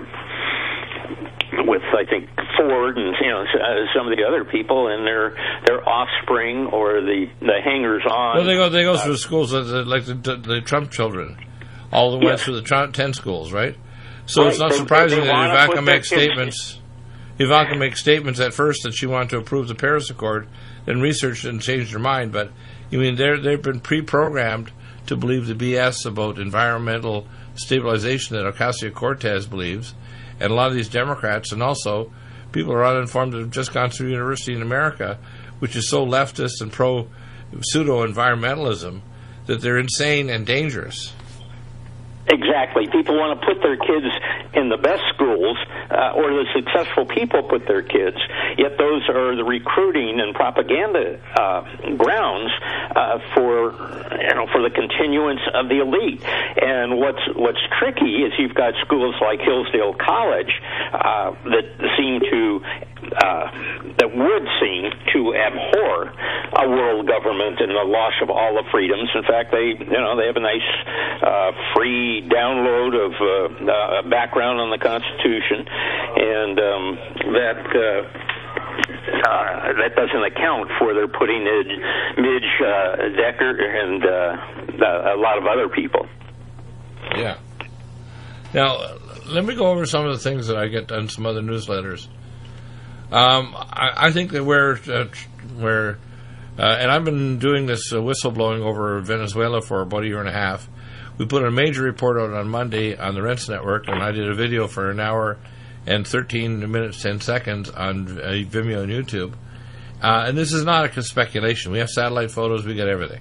with, I think, Ford and, you know, some of the other people and their their offspring or the, the hangers-on. Well, they go they go through schools like the, the Trump children, all the way yes. through the Trump ten schools, right? So right. It's not they, surprising they, they that Ivanka makes statements. Ivanka makes statements at first that she wanted to approve the Paris Accord, then researched and changed her mind. But I mean, they're they've been pre-programmed to believe the B S about environmental stabilization that Ocasio-Cortez believes, and a lot of these Democrats, and also people are uninformed that have just gone through university in America, which is so leftist and pro pseudo-environmentalism that they're insane and dangerous. Exactly. People want to put their kids in the best schools, uh, or the successful people put their kids, yet those are the recruiting and propaganda uh, grounds uh, for, you know, for the continuance of the elite. And what's what's tricky is you've got schools like Hillsdale College uh, that seem to uh, that would seem to abhor a world government and the loss of all the freedoms. In fact, they you know they have a nice uh, free download of uh, uh, background on the Constitution, and um, that uh, uh, that doesn't account for their putting in Midge uh, Decker and uh, a lot of other people. Yeah. Now, let me go over some of the things that I get on some other newsletters. Um, I, I think that we're uh, we're uh, and I've been doing this uh, whistleblowing over Venezuela for about a year and a half. We put a major report out on Monday on the Rense Network, and I did a video for an hour and thirteen minutes, ten seconds on uh, Vimeo and YouTube. Uh, and this is not a speculation. We have satellite photos. We got everything.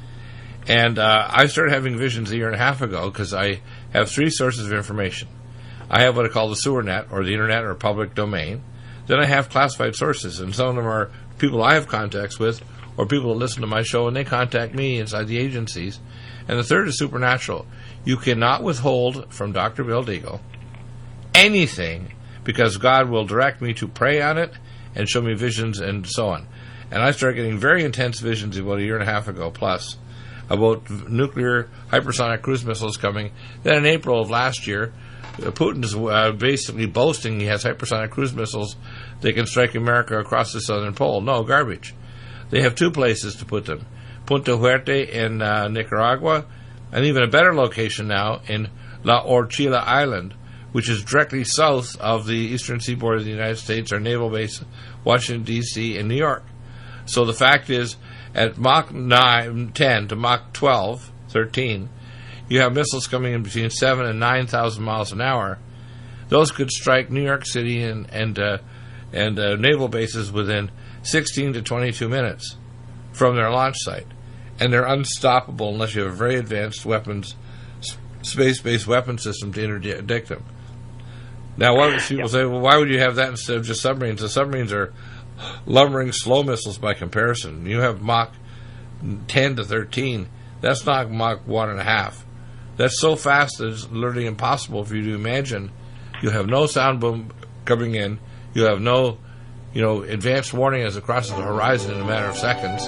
And uh, I started having visions a year and a half ago because I have three sources of information. I have what I call the sewer net, or the internet, or public domain. Then I have classified sources, and some of them are people I have contacts with, or people that listen to my show, and they contact me inside the agencies. And the third is supernatural. You cannot withhold from Doctor Bill Deagle anything, because God will direct me to pray on it and show me visions and so on. And I started getting very intense visions about a year and a half ago plus about nuclear hypersonic cruise missiles coming. Then in April of last year, Putin's uh, basically boasting he has hypersonic cruise missiles that can strike America across the southern pole. No, garbage. They have two places to put them. Punta Fuerte in uh, Nicaragua, and even a better location now in La Orchila Island, which is directly south of the eastern seaboard of the United States, our naval base, Washington, D C, and New York. So the fact is, at Mach nine, ten to Mach twelve, thirteen, you have missiles coming in between seven and nine thousand miles an hour. Those could strike New York City and and uh, and uh, naval bases within sixteen to twenty-two minutes from their launch site, and they're unstoppable unless you have a very advanced weapons, space-based weapon system to interdict them. Now, what people yeah. say, well, why would you have that instead of just submarines? The submarines are lumbering slow missiles by comparison. You have Mach ten to thirteen. That's not Mach one and a half. That's so fast that it's literally impossible for you to imagine. You have no sound boom coming in. You have no, you know, advanced warning as it crosses the horizon in a matter of seconds.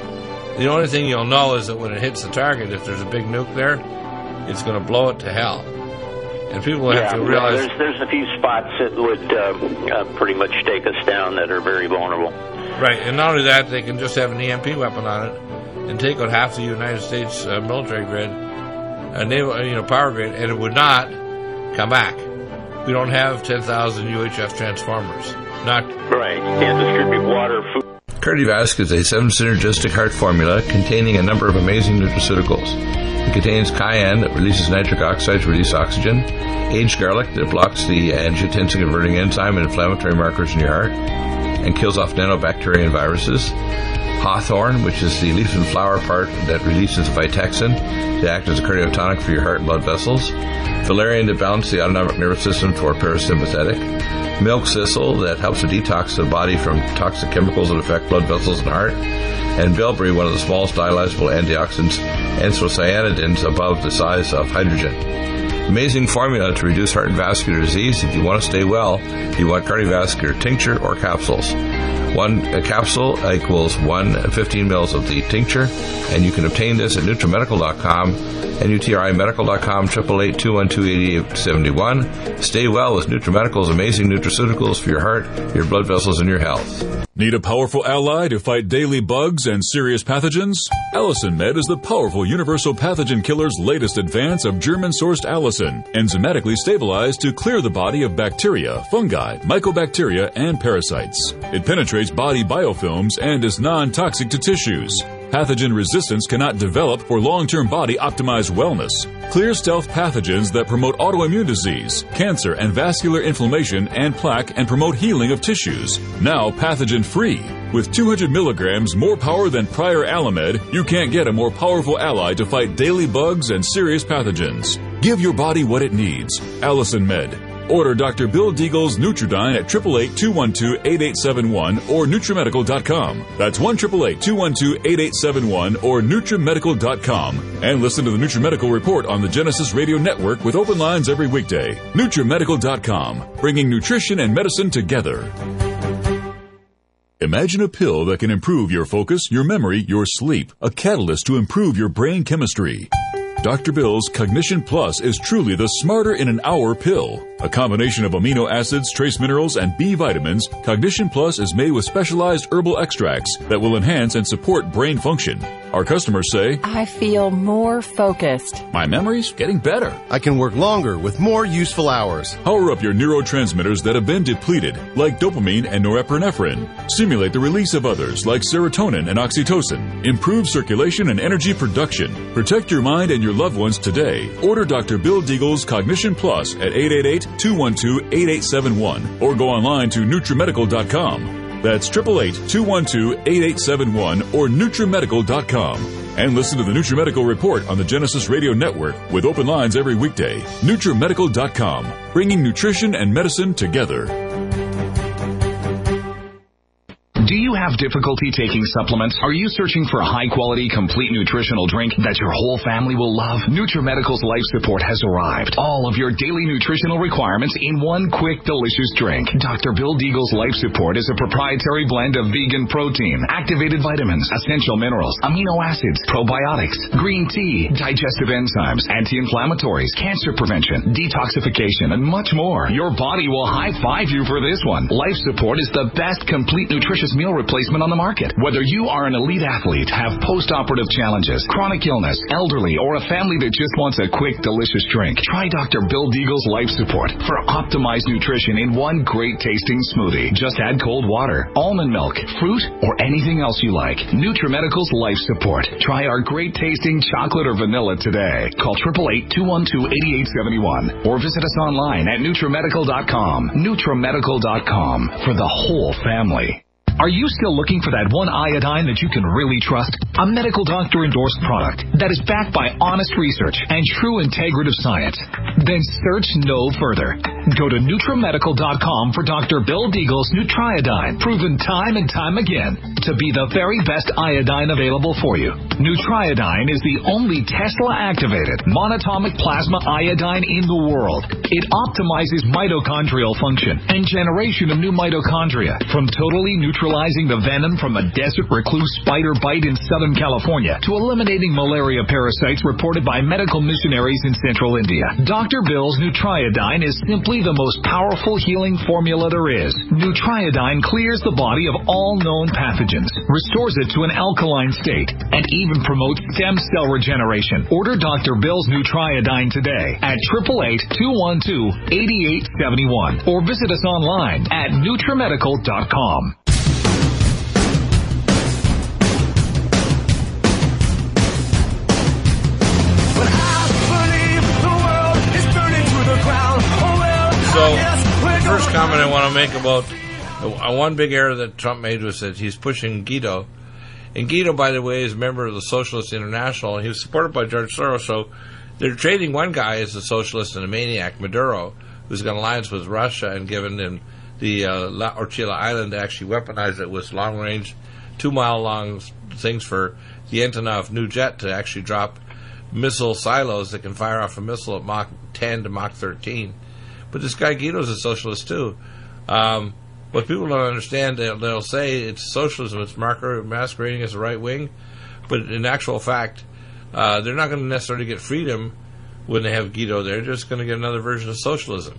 The only thing you'll know is that when it hits the target, if there's a big nuke there, it's going to blow it to hell. And people will yeah, have to realize... Yeah, there's, there's a few spots that would uh, uh, pretty much take us down that are very vulnerable. Right, and not only that, they can just have an E M P weapon on it and take out half the United States uh, military grid, uh, naval, you know, power grid, and it would not come back. We don't have ten thousand U H F transformers. Not right. You can't distribute water, food. Cardiovasc is a seven-synergistic heart formula containing a number of amazing nutraceuticals. It contains cayenne that releases nitric oxide to release oxygen, aged garlic that blocks the angiotensin-converting enzyme and inflammatory markers in your heart and kills off nanobacteria and viruses, hawthorn, which is the leaf and flower part that releases Vitexin to act as a cardiotonic for your heart and blood vessels, valerian to balance the autonomic nervous system toward parasympathetic, milk thistle that helps to detox the body from toxic chemicals that affect blood vessels and heart, and bilberry, one of the smallest dialyzable antioxidants, anthocyanidins above the size of hydrogen. Amazing formula to reduce heart and vascular disease. If you want to stay well, you want cardiovascular tincture or capsules. One a capsule equals one fifteen mils of the tincture, and you can obtain this at NutriMedical dot com, N U T R I medical dot com, eight eight eight, two one two, eight eight seven one. Stay well with NutriMedical's amazing nutraceuticals for your heart, your blood vessels, and your health. Need a powerful ally to fight daily bugs and serious pathogens? Allicin Med is the powerful universal pathogen killer's latest advance of German-sourced allicin, enzymatically stabilized to clear the body of bacteria, fungi, mycobacteria, and parasites. It penetrates body biofilms and is non-toxic to tissues. Pathogen resistance cannot develop for long-term body-optimized wellness. Clear stealth pathogens that promote autoimmune disease, cancer, and vascular inflammation and plaque and promote healing of tissues. Now pathogen-free. With two hundred milligrams more power than prior Alamed, you can't get a more powerful ally to fight daily bugs and serious pathogens. Give your body what it needs. Allicin Med. Order Doctor Bill Deagle's Nutridyne at eight eight eight, two one two, eight eight seven one or NutriMedical dot com. That's one eight eight eight, two one two, eight eight seven one or NutriMedical dot com. And listen to the NutriMedical Report on the Genesis Radio Network with open lines every weekday. NutriMedical dot com, bringing nutrition and medicine together. Imagine a pill that can improve your focus, your memory, your sleep. A catalyst to improve your brain chemistry. Doctor Bill's Cognition Plus is truly the smarter in an hour pill. A combination of amino acids, trace minerals, and B vitamins, Cognition Plus is made with specialized herbal extracts that will enhance and support brain function. Our customers say, I feel more focused. My memory's getting better. I can work longer with more useful hours. Power up your neurotransmitters that have been depleted, like dopamine and norepinephrine. Stimulate the release of others, like serotonin and oxytocin. Improve circulation and energy production. Protect your mind and your loved ones today. Order Doctor Bill Deagle's Cognition Plus at eight eight eight, two one two, eight eight seven one or go online to NutriMedical dot com. That's eight eight eight, two one two, eight eight seven one or NutriMedical dot com. And listen to the NutriMedical Report on the Genesis Radio Network with open lines every weekday. NutriMedical dot com, bringing nutrition and medicine together. Do you have difficulty taking supplements? Are you searching for a high-quality, complete nutritional drink that your whole family will love? NutriMedical's Life Support has arrived. All of your daily nutritional requirements in one quick, delicious drink. Doctor Bill Deagle's Life Support is a proprietary blend of vegan protein, activated vitamins, essential minerals, amino acids, probiotics, green tea, digestive enzymes, anti-inflammatories, cancer prevention, detoxification, and much more. Your body will high-five you for this one. Life Support is the best complete nutritious meal replacement on the market. Whether you are an elite athlete, have post-operative challenges, chronic illness, elderly, or a family that just wants a quick, delicious drink, try Doctor Bill Deagle's Life Support for optimized nutrition in one great-tasting smoothie. Just add cold water, almond milk, fruit, or anything else you like. NutriMedical's Life Support. Try our great-tasting chocolate or vanilla today. Call eight eight eight, two one two, eight eight seven one or visit us online at NutriMedical dot com. NutriMedical dot com for the whole family. Are you still looking for that one iodine that you can really trust? A medical doctor-endorsed product that is backed by honest research and true integrative science, then search no further. Go to NutriMedical dot com for Doctor Bill Deagle's Nutriodine, proven time and time again to be the very best iodine available for you. Nutriodine is the only Tesla-activated monatomic plasma iodine in the world. It optimizes mitochondrial function and generation of new mitochondria, from totally neutralizing the venom from a desert recluse spider bite in Southern California to eliminating malaria parasites reported by medical missionaries in central India. Doctor Bill's Nutriodine is simply the most powerful healing formula there is. Nutriodine clears the body of all known pathogens, restores it to an alkaline state, and even promotes stem cell regeneration. Order Doctor Bill's Nutriodine today at eight eight eight, two one two, eight eight seven one or visit us online at NutriMedical dot com. So, the first comment I want to make about uh, one big error that Trump made was that he's pushing Guido. And Guido, by the way, is a member of the Socialist International, and he was supported by George Soros. So they're trading one guy as a socialist and a maniac, Maduro, who's got an alliance with Russia and given him the uh, La Orchila Island to actually weaponize it with long-range, two-mile-long things for the Antonov new jet to actually drop missile silos that can fire off a missile at Mach ten to Mach thirteen. But this guy Guido's a socialist too. Um, what people don't understand, they'll, they'll say it's socialism, it's marker, masquerading as a right wing, but in actual fact, uh, they're not going to necessarily get freedom when they have Guido there. They're just going to get another version of socialism.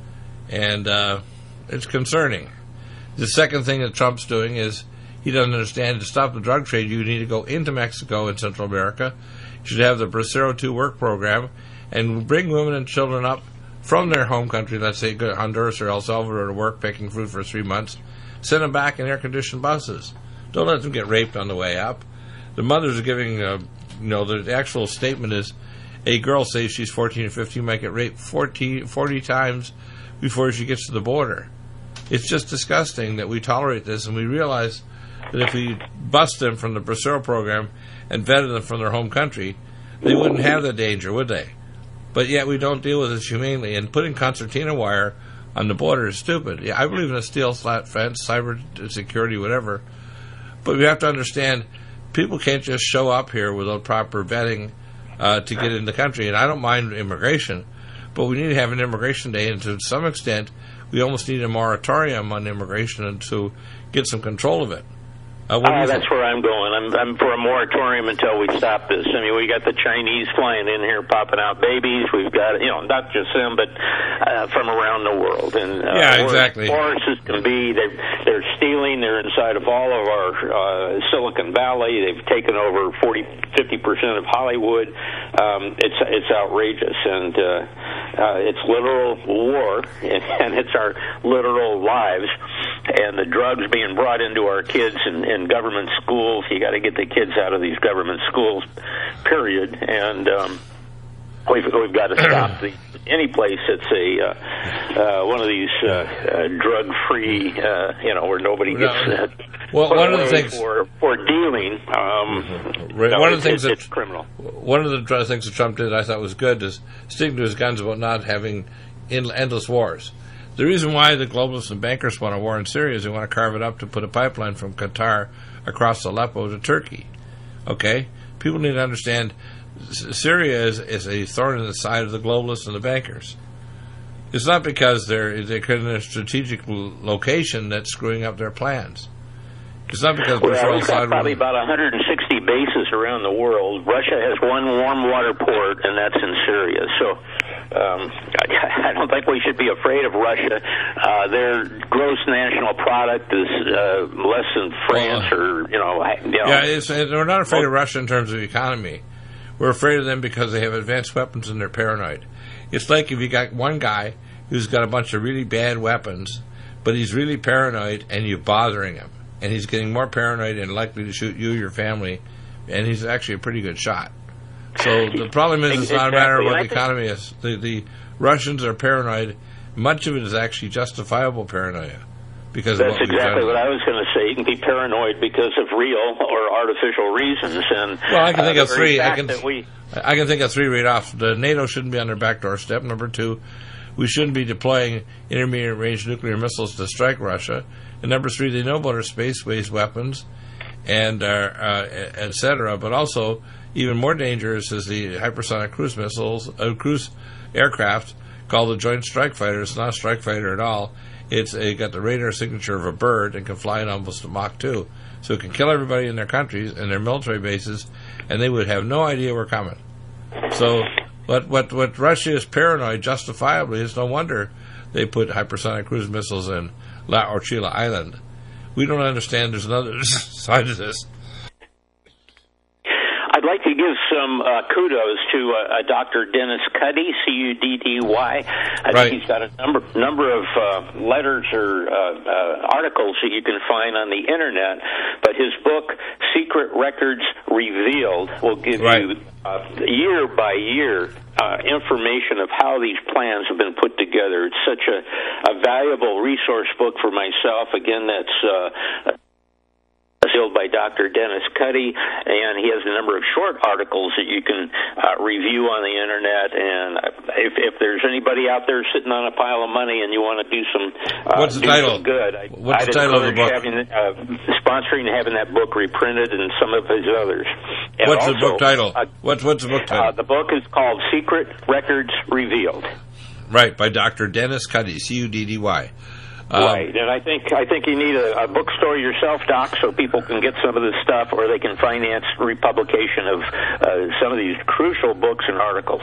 And uh, it's concerning. The second thing that Trump's doing is he doesn't understand to stop the drug trade, you need to go into Mexico and Central America. You should have the Bracero two work program and bring women and children up from their home country, let's say Honduras or El Salvador, to work picking fruit for three months, send them back in air-conditioned buses. Don't let them get raped on the way up. The mothers are giving, uh, you know, the actual statement is a girl says she's fourteen or fifteen might get raped forty, forty times before she gets to the border. It's just disgusting that we tolerate this, and we realize that if we bust them from the Bracero program and vetted them from their home country, they wouldn't have the danger, would they? But yet we don't deal with it humanely, and putting concertina wire on the border is stupid. Yeah, I believe in a steel flat fence, cyber security, whatever. But we have to understand people can't just show up here without proper vetting uh, to get in the country. And I don't mind immigration, but we need to have an immigration day, and to some extent, we almost need a moratorium on immigration and to get some control of it. Uh, oh, that's where I'm going. I'm, I'm for a moratorium until we stop this. I mean, we got the Chinese flying in here, popping out babies. We've got, you know, not just them, but uh, from around the world. And uh, yeah, exactly. Forest as can be. They're, they're stealing. They're inside of all of our uh, Silicon Valley. They've taken over forty, fifty percent of Hollywood. Um, it's it's outrageous, and uh, uh, it's literal war, and, and it's our literal lives. And the drugs being brought into our kids and in government schools. You got to get the kids out of these government schools, period. And um, we've we've got to stop the any place that's a uh, uh, one of these uh, uh, drug-free, uh, you know, where nobody gets uh, well, one of the things for for dealing. Um, right. no, one of the it's, things it's that criminal. One of the things that Trump did, I thought was good, is sticking to his guns about not having endless wars. The reason why the globalists and bankers want a war in Syria is they want to carve it up to put a pipeline from Qatar across Aleppo to Turkey. Okay? People need to understand Syria is, is a thorn in the side of the globalists and the bankers. It's not because they're, they're in a strategic location that's screwing up their plans. It's not because well, Bashar we've got al-Assad probably about one hundred sixty bases around the world. Russia has one warm water port, and that's in Syria. So um, I, I don't think we should be afraid of Russia. Uh, their gross national product is uh, less than France, well, or you know, you know. Yeah, it's, we're not afraid of Russia in terms of the economy. We're afraid of them because they have advanced weapons and they're paranoid. It's like if you got one guy who's got a bunch of really bad weapons, but he's really paranoid, and you're bothering him. And he's getting more paranoid and likely to shoot you, your family, and he's actually a pretty good shot. So the problem is it's not a matter of what the economy is. The, the Russians are paranoid. Much of it is actually justifiable paranoia. because That's of what exactly we've done. what I was going to say. You can be paranoid because of real or artificial reasons. And well, I can think uh, of three. I can, can, we, I can think of three right off. The NATO shouldn't be on their back doorstep. Number two, we shouldn't be deploying intermediate-range nuclear missiles to strike Russia. And number three, they know about our space-based weapons, and uh, uh, et cetera. But also, even more dangerous is the hypersonic cruise missiles, uh, cruise aircraft called the Joint Strike Fighter. It's not a strike fighter at all. It's a, got the radar signature of a bird and can fly at almost a Mach two. So it can kill everybody in their countries and their military bases, and they would have no idea we're coming. So what what what Russia is paranoid, justifiably. It's no wonder they put hypersonic cruise missiles in La Orchila Island. We don't understand there's another side to this. I'd like to give some uh, kudos to uh, uh, Doctor Dennis Cuddy, C U D D Y. I Right. think he's got a number number of uh, letters or uh, uh, articles that you can find on the internet. But his book, Secret Records Revealed, will give Right. you uh, year by year uh, information of how these plans have been put together. It's such a, a valuable resource book for myself. Again, that's uh, sealed by Doctor Dennis Cuddy, and he has a number of short articles that you can uh, review on the internet. And if, if there's anybody out there sitting on a pile of money and you want to do some, uh, What's the do title? some good, I, What's I'd the title of the encourage book? Having, uh, sponsoring having that book reprinted and some of his others. And What's the also, book title? Uh, What's what's the book title? uh, the book is called Secret Records Revealed. Right, by Doctor Dennis Cuddy, C U D D Y. Um, Right, and I think I think you need a, a bookstore yourself, Doc, so people can get some of this stuff, or they can finance republication of uh, some of these crucial books and articles.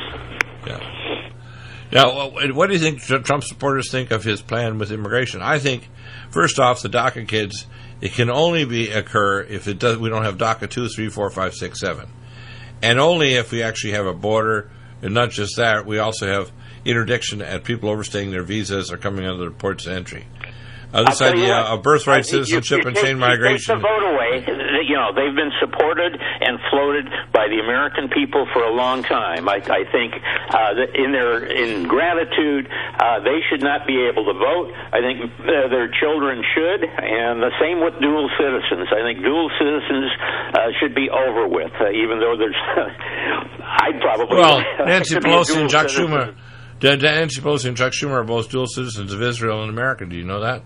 Yeah. Now, what do you think Trump supporters think of his plan with immigration? I think, first off, the DACA kids, it can only be occur if it does. We don't have DACA two, three, four, five, six, seven, and only if we actually have a border, and not just that, we also have interdiction at people overstaying their visas or coming under the ports of entry. Uh, this idea of birthright citizenship and chain migration. Take the vote away. You know, they've been supported and floated by the American people for a long time. I, I think uh, that in their in gratitude, uh, they should not be able to vote. I think uh, their children should, and the same with dual citizens. I think dual citizens uh, should be over with, uh, even though there's. I'd probably Well, Nancy to be a Pelosi and dual Chuck citizen. Schumer. Nancy Pelosi and Chuck Schumer are both dual citizens of Israel and America. Do you know that?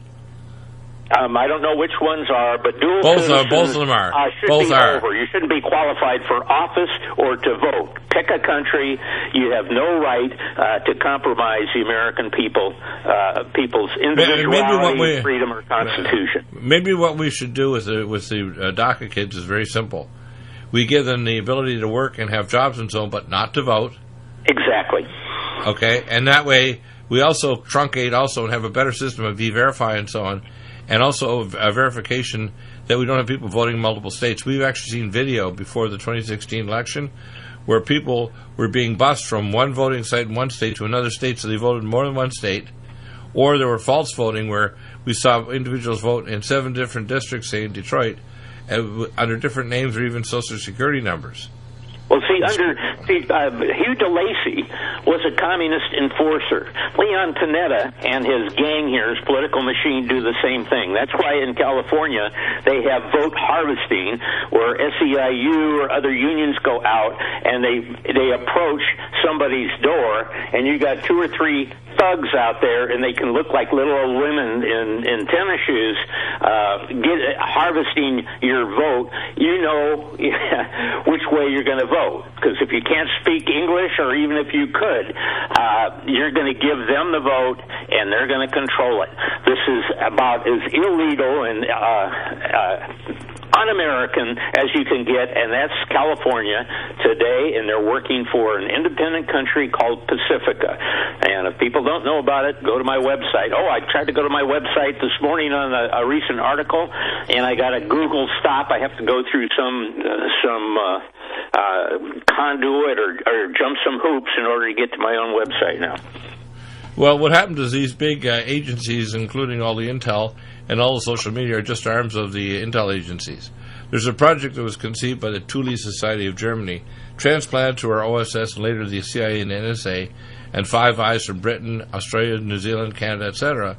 Um, I don't know which ones are, but dual Both, uh, citizens both of them are. Uh, should Both be are. over. You shouldn't be qualified for office or to vote. Pick a country. You have no right uh, to compromise the American people, uh, people's individuality, we, freedom, or constitution. Maybe what we should do with the with the uh, DACA kids is very simple. We give them the ability to work and have jobs and so on, but not to vote. Exactly. Okay, and that way we also truncate also and have a better system of E-Verify and so on, and also a verification that we don't have people voting in multiple states. We've actually seen video before the twenty sixteen election where people were being bused from one voting site in one state to another state, so they voted in more than one state, or there were false voting where we saw individuals vote in seven different districts, say in Detroit, uh, under different names or even social security numbers. Well, see, under see, uh, Hugh DeLacy was a communist enforcer. Leon Panetta and his gang here, his political machine, do the same thing. That's why in California they have vote harvesting, where S E I U or other unions go out and they they approach somebody's door, and you got two or three thugs out there, and they can look like little old women in, in tennis shoes, uh, get harvesting your vote. You know which way you're going to vote, because if you can't speak English, or even if you could, uh, you're going to give them the vote, and they're going to control it. This is about as illegal and uh, uh, un-American as you can get, and that's California today, and they're working for an independent country called Pacifica. And if people don't know about it, go to my website. Oh, I tried to go to my website this morning on a, a recent article, and I got a Google stop. I have to go through some uh, some uh, uh, conduit or, or jump some hoops in order to get to my own website now. Well, what happens is these big uh, agencies, including all the intel and all the social media, are just arms of the intel agencies. There's a project that was conceived by the Thule Society of Germany, transplanted to our O S S and later the C I A and N S A, and Five Eyes from Britain, Australia, New Zealand, Canada, et cetera,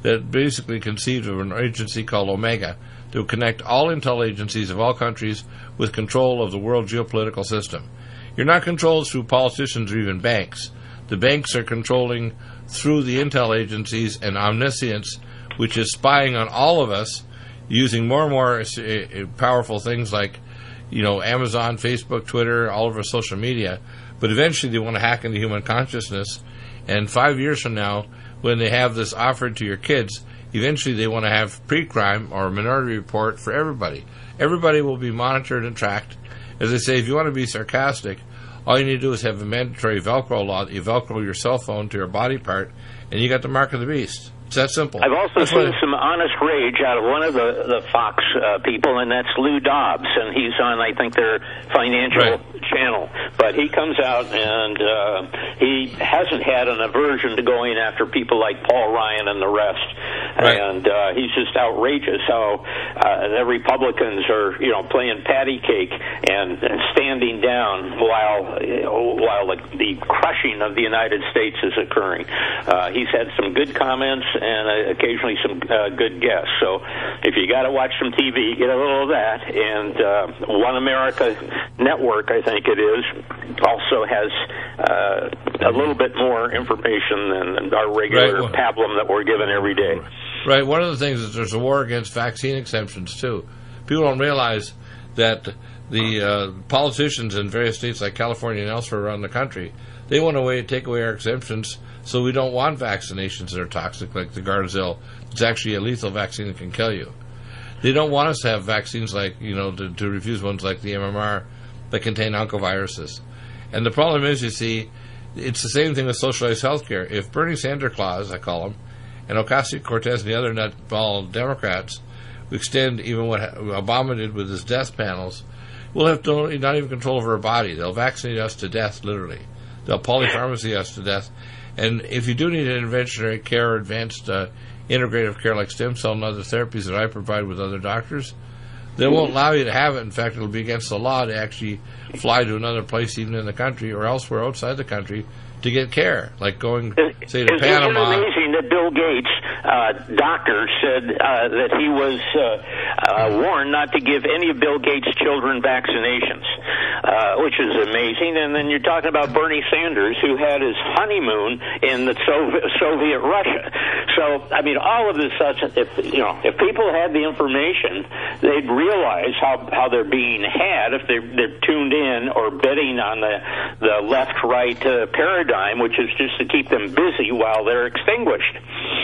that basically conceived of an agency called Omega that would connect all intel agencies of all countries with control of the world geopolitical system. You're not controlled through politicians or even banks. The banks are controlling through the intel agencies and omniscience, which is spying on all of us using more and more uh, powerful things like, you know, Amazon, Facebook, Twitter, all of our social media. But eventually they want to hack into human consciousness. And five years from now, when they have this offered to your kids, eventually they want to have pre-crime or minority report for everybody. Everybody will be monitored and tracked. As I say, if you want to be sarcastic, all you need to do is have a mandatory Velcro law that you Velcro your cell phone to your body part, and you got the mark of the beast. It's that simple. I've also that's seen what, some honest rage out of one of the, the Fox uh, people, and that's Lou Dobbs, and he's on, I think, their financial right. channel. But he comes out, and uh, he hasn't had an aversion to going after people like Paul Ryan and the rest. Right. And uh, he's just outrageous how uh, the Republicans are, you know, playing patty cake and, and standing down while you know, while the, the crushing of the United States is occurring. Uh, he's had some good comments and uh, occasionally some uh, good guests. So if you got to watch some T V, get a little of that. And uh, One America Network, I think it is, also has uh, a little bit more information than our regular right. pablum that we're given every day. Right. One of the things is there's a war against vaccine exemptions, too. People don't realize that the uh, politicians in various states like California and elsewhere around the country, they want to take away our exemptions so we don't want vaccinations that are toxic, like the Gardasil. It's actually a lethal vaccine that can kill you. They don't want us to have vaccines like, you know, to, to refuse ones like the M M R that contain oncoviruses. And the problem is, you see, it's the same thing with socialized health care. If Bernie Sanders Claus, I call him, and Ocasio-Cortez and the other nutball Democrats extend even what Obama did with his death panels, we'll have no, not even control over our body. They'll vaccinate us to death, literally. They'll polypharmacy us to death. And if you do need interventionary care or advanced uh, integrative care like stem cell and other therapies that I provide with other doctors, they won't allow you to have it. In fact, it'll be against the law to actually fly to another place, even in the country or elsewhere outside the country, to get care, like going, say, to Isn't Panama. Isn't it amazing that Bill Gates, uh, doctor, said uh, that he was uh, uh, warned not to give any of Bill Gates' children vaccinations, uh, which is amazing. And then you're talking about Bernie Sanders, who had his honeymoon in the Soviet, Soviet Russia. So, I mean, all of this such, if you know, if people had the information, they'd realize how how they're being had if they're, they're tuned in or betting on the the left-right uh, paradigm, which is just to keep them busy while they're extinguished.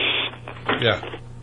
Yeah.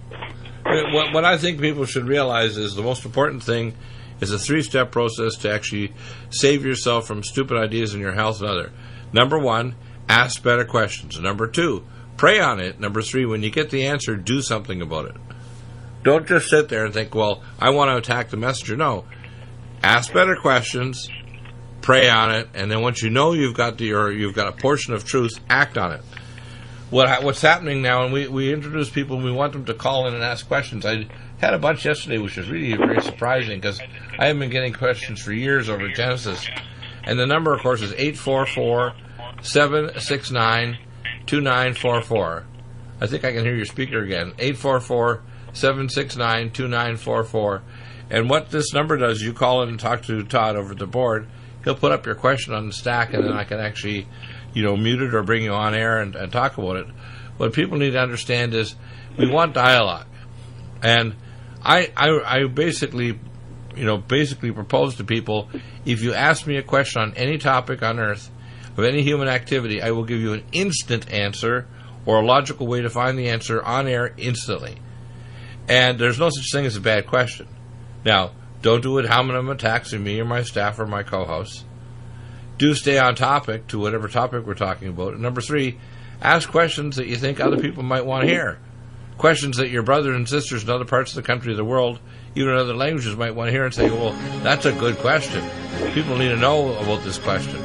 What, what I think people should realize is the most important thing is a three-step process to actually save yourself from stupid ideas in your health and other. Number one, ask better questions. Number two, pray on it. Number three, when you get the answer, do something about it. Don't just sit there and think, well, I want to attack the messenger. No. Ask better questions, pray on it, and then once you know you've got the or you've got a portion of truth, act on it. What what's happening now, and we, we introduce people and we want them to call in and ask questions. I had a bunch yesterday, which was really very surprising because I haven't been getting questions for years over Genesis. And the number, of course, is eight four four, seven six nine, two nine four four. I think I can hear your speaker again. eight four four, seven six nine, two nine four four. And what this number does, you call in and talk to Todd over at the board. He'll put up your question on the stack, and then I can actually, you know, mute it or bring you on air and, and talk about it. What people need to understand is we want dialogue. And I, I, I basically, you know, basically propose to people, if you ask me a question on any topic on earth, of any human activity, I will give you an instant answer or a logical way to find the answer on air instantly. And there's no such thing as a bad question. Now, don't do it how many attacks of me or my staff or my co-hosts. Do stay on topic to whatever topic we're talking about. And number three, ask questions that you think other people might want to hear. Questions that your brothers and sisters in other parts of the country, of the world, even in other languages might want to hear and say, well, that's a good question. People need to know about this question.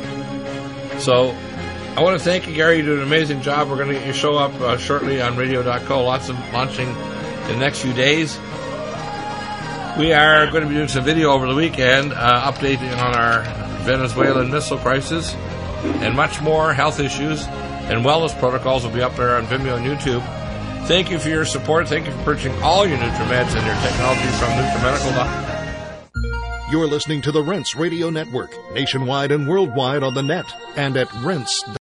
So, I want to thank you, Gary. You did an amazing job. We're going to get your show up uh, shortly on radio dot co. Lots of launching in the next few days. We are going to be doing some video over the weekend, uh, updating on our Venezuelan missile crisis and much more. Health issues and wellness protocols will be up there on Vimeo and YouTube. Thank you for your support. Thank you for purchasing all your NutriMeds and your technology from NutriMedical dot com. You're listening to the Rense Radio Network, nationwide and worldwide on the net and at rense dot com.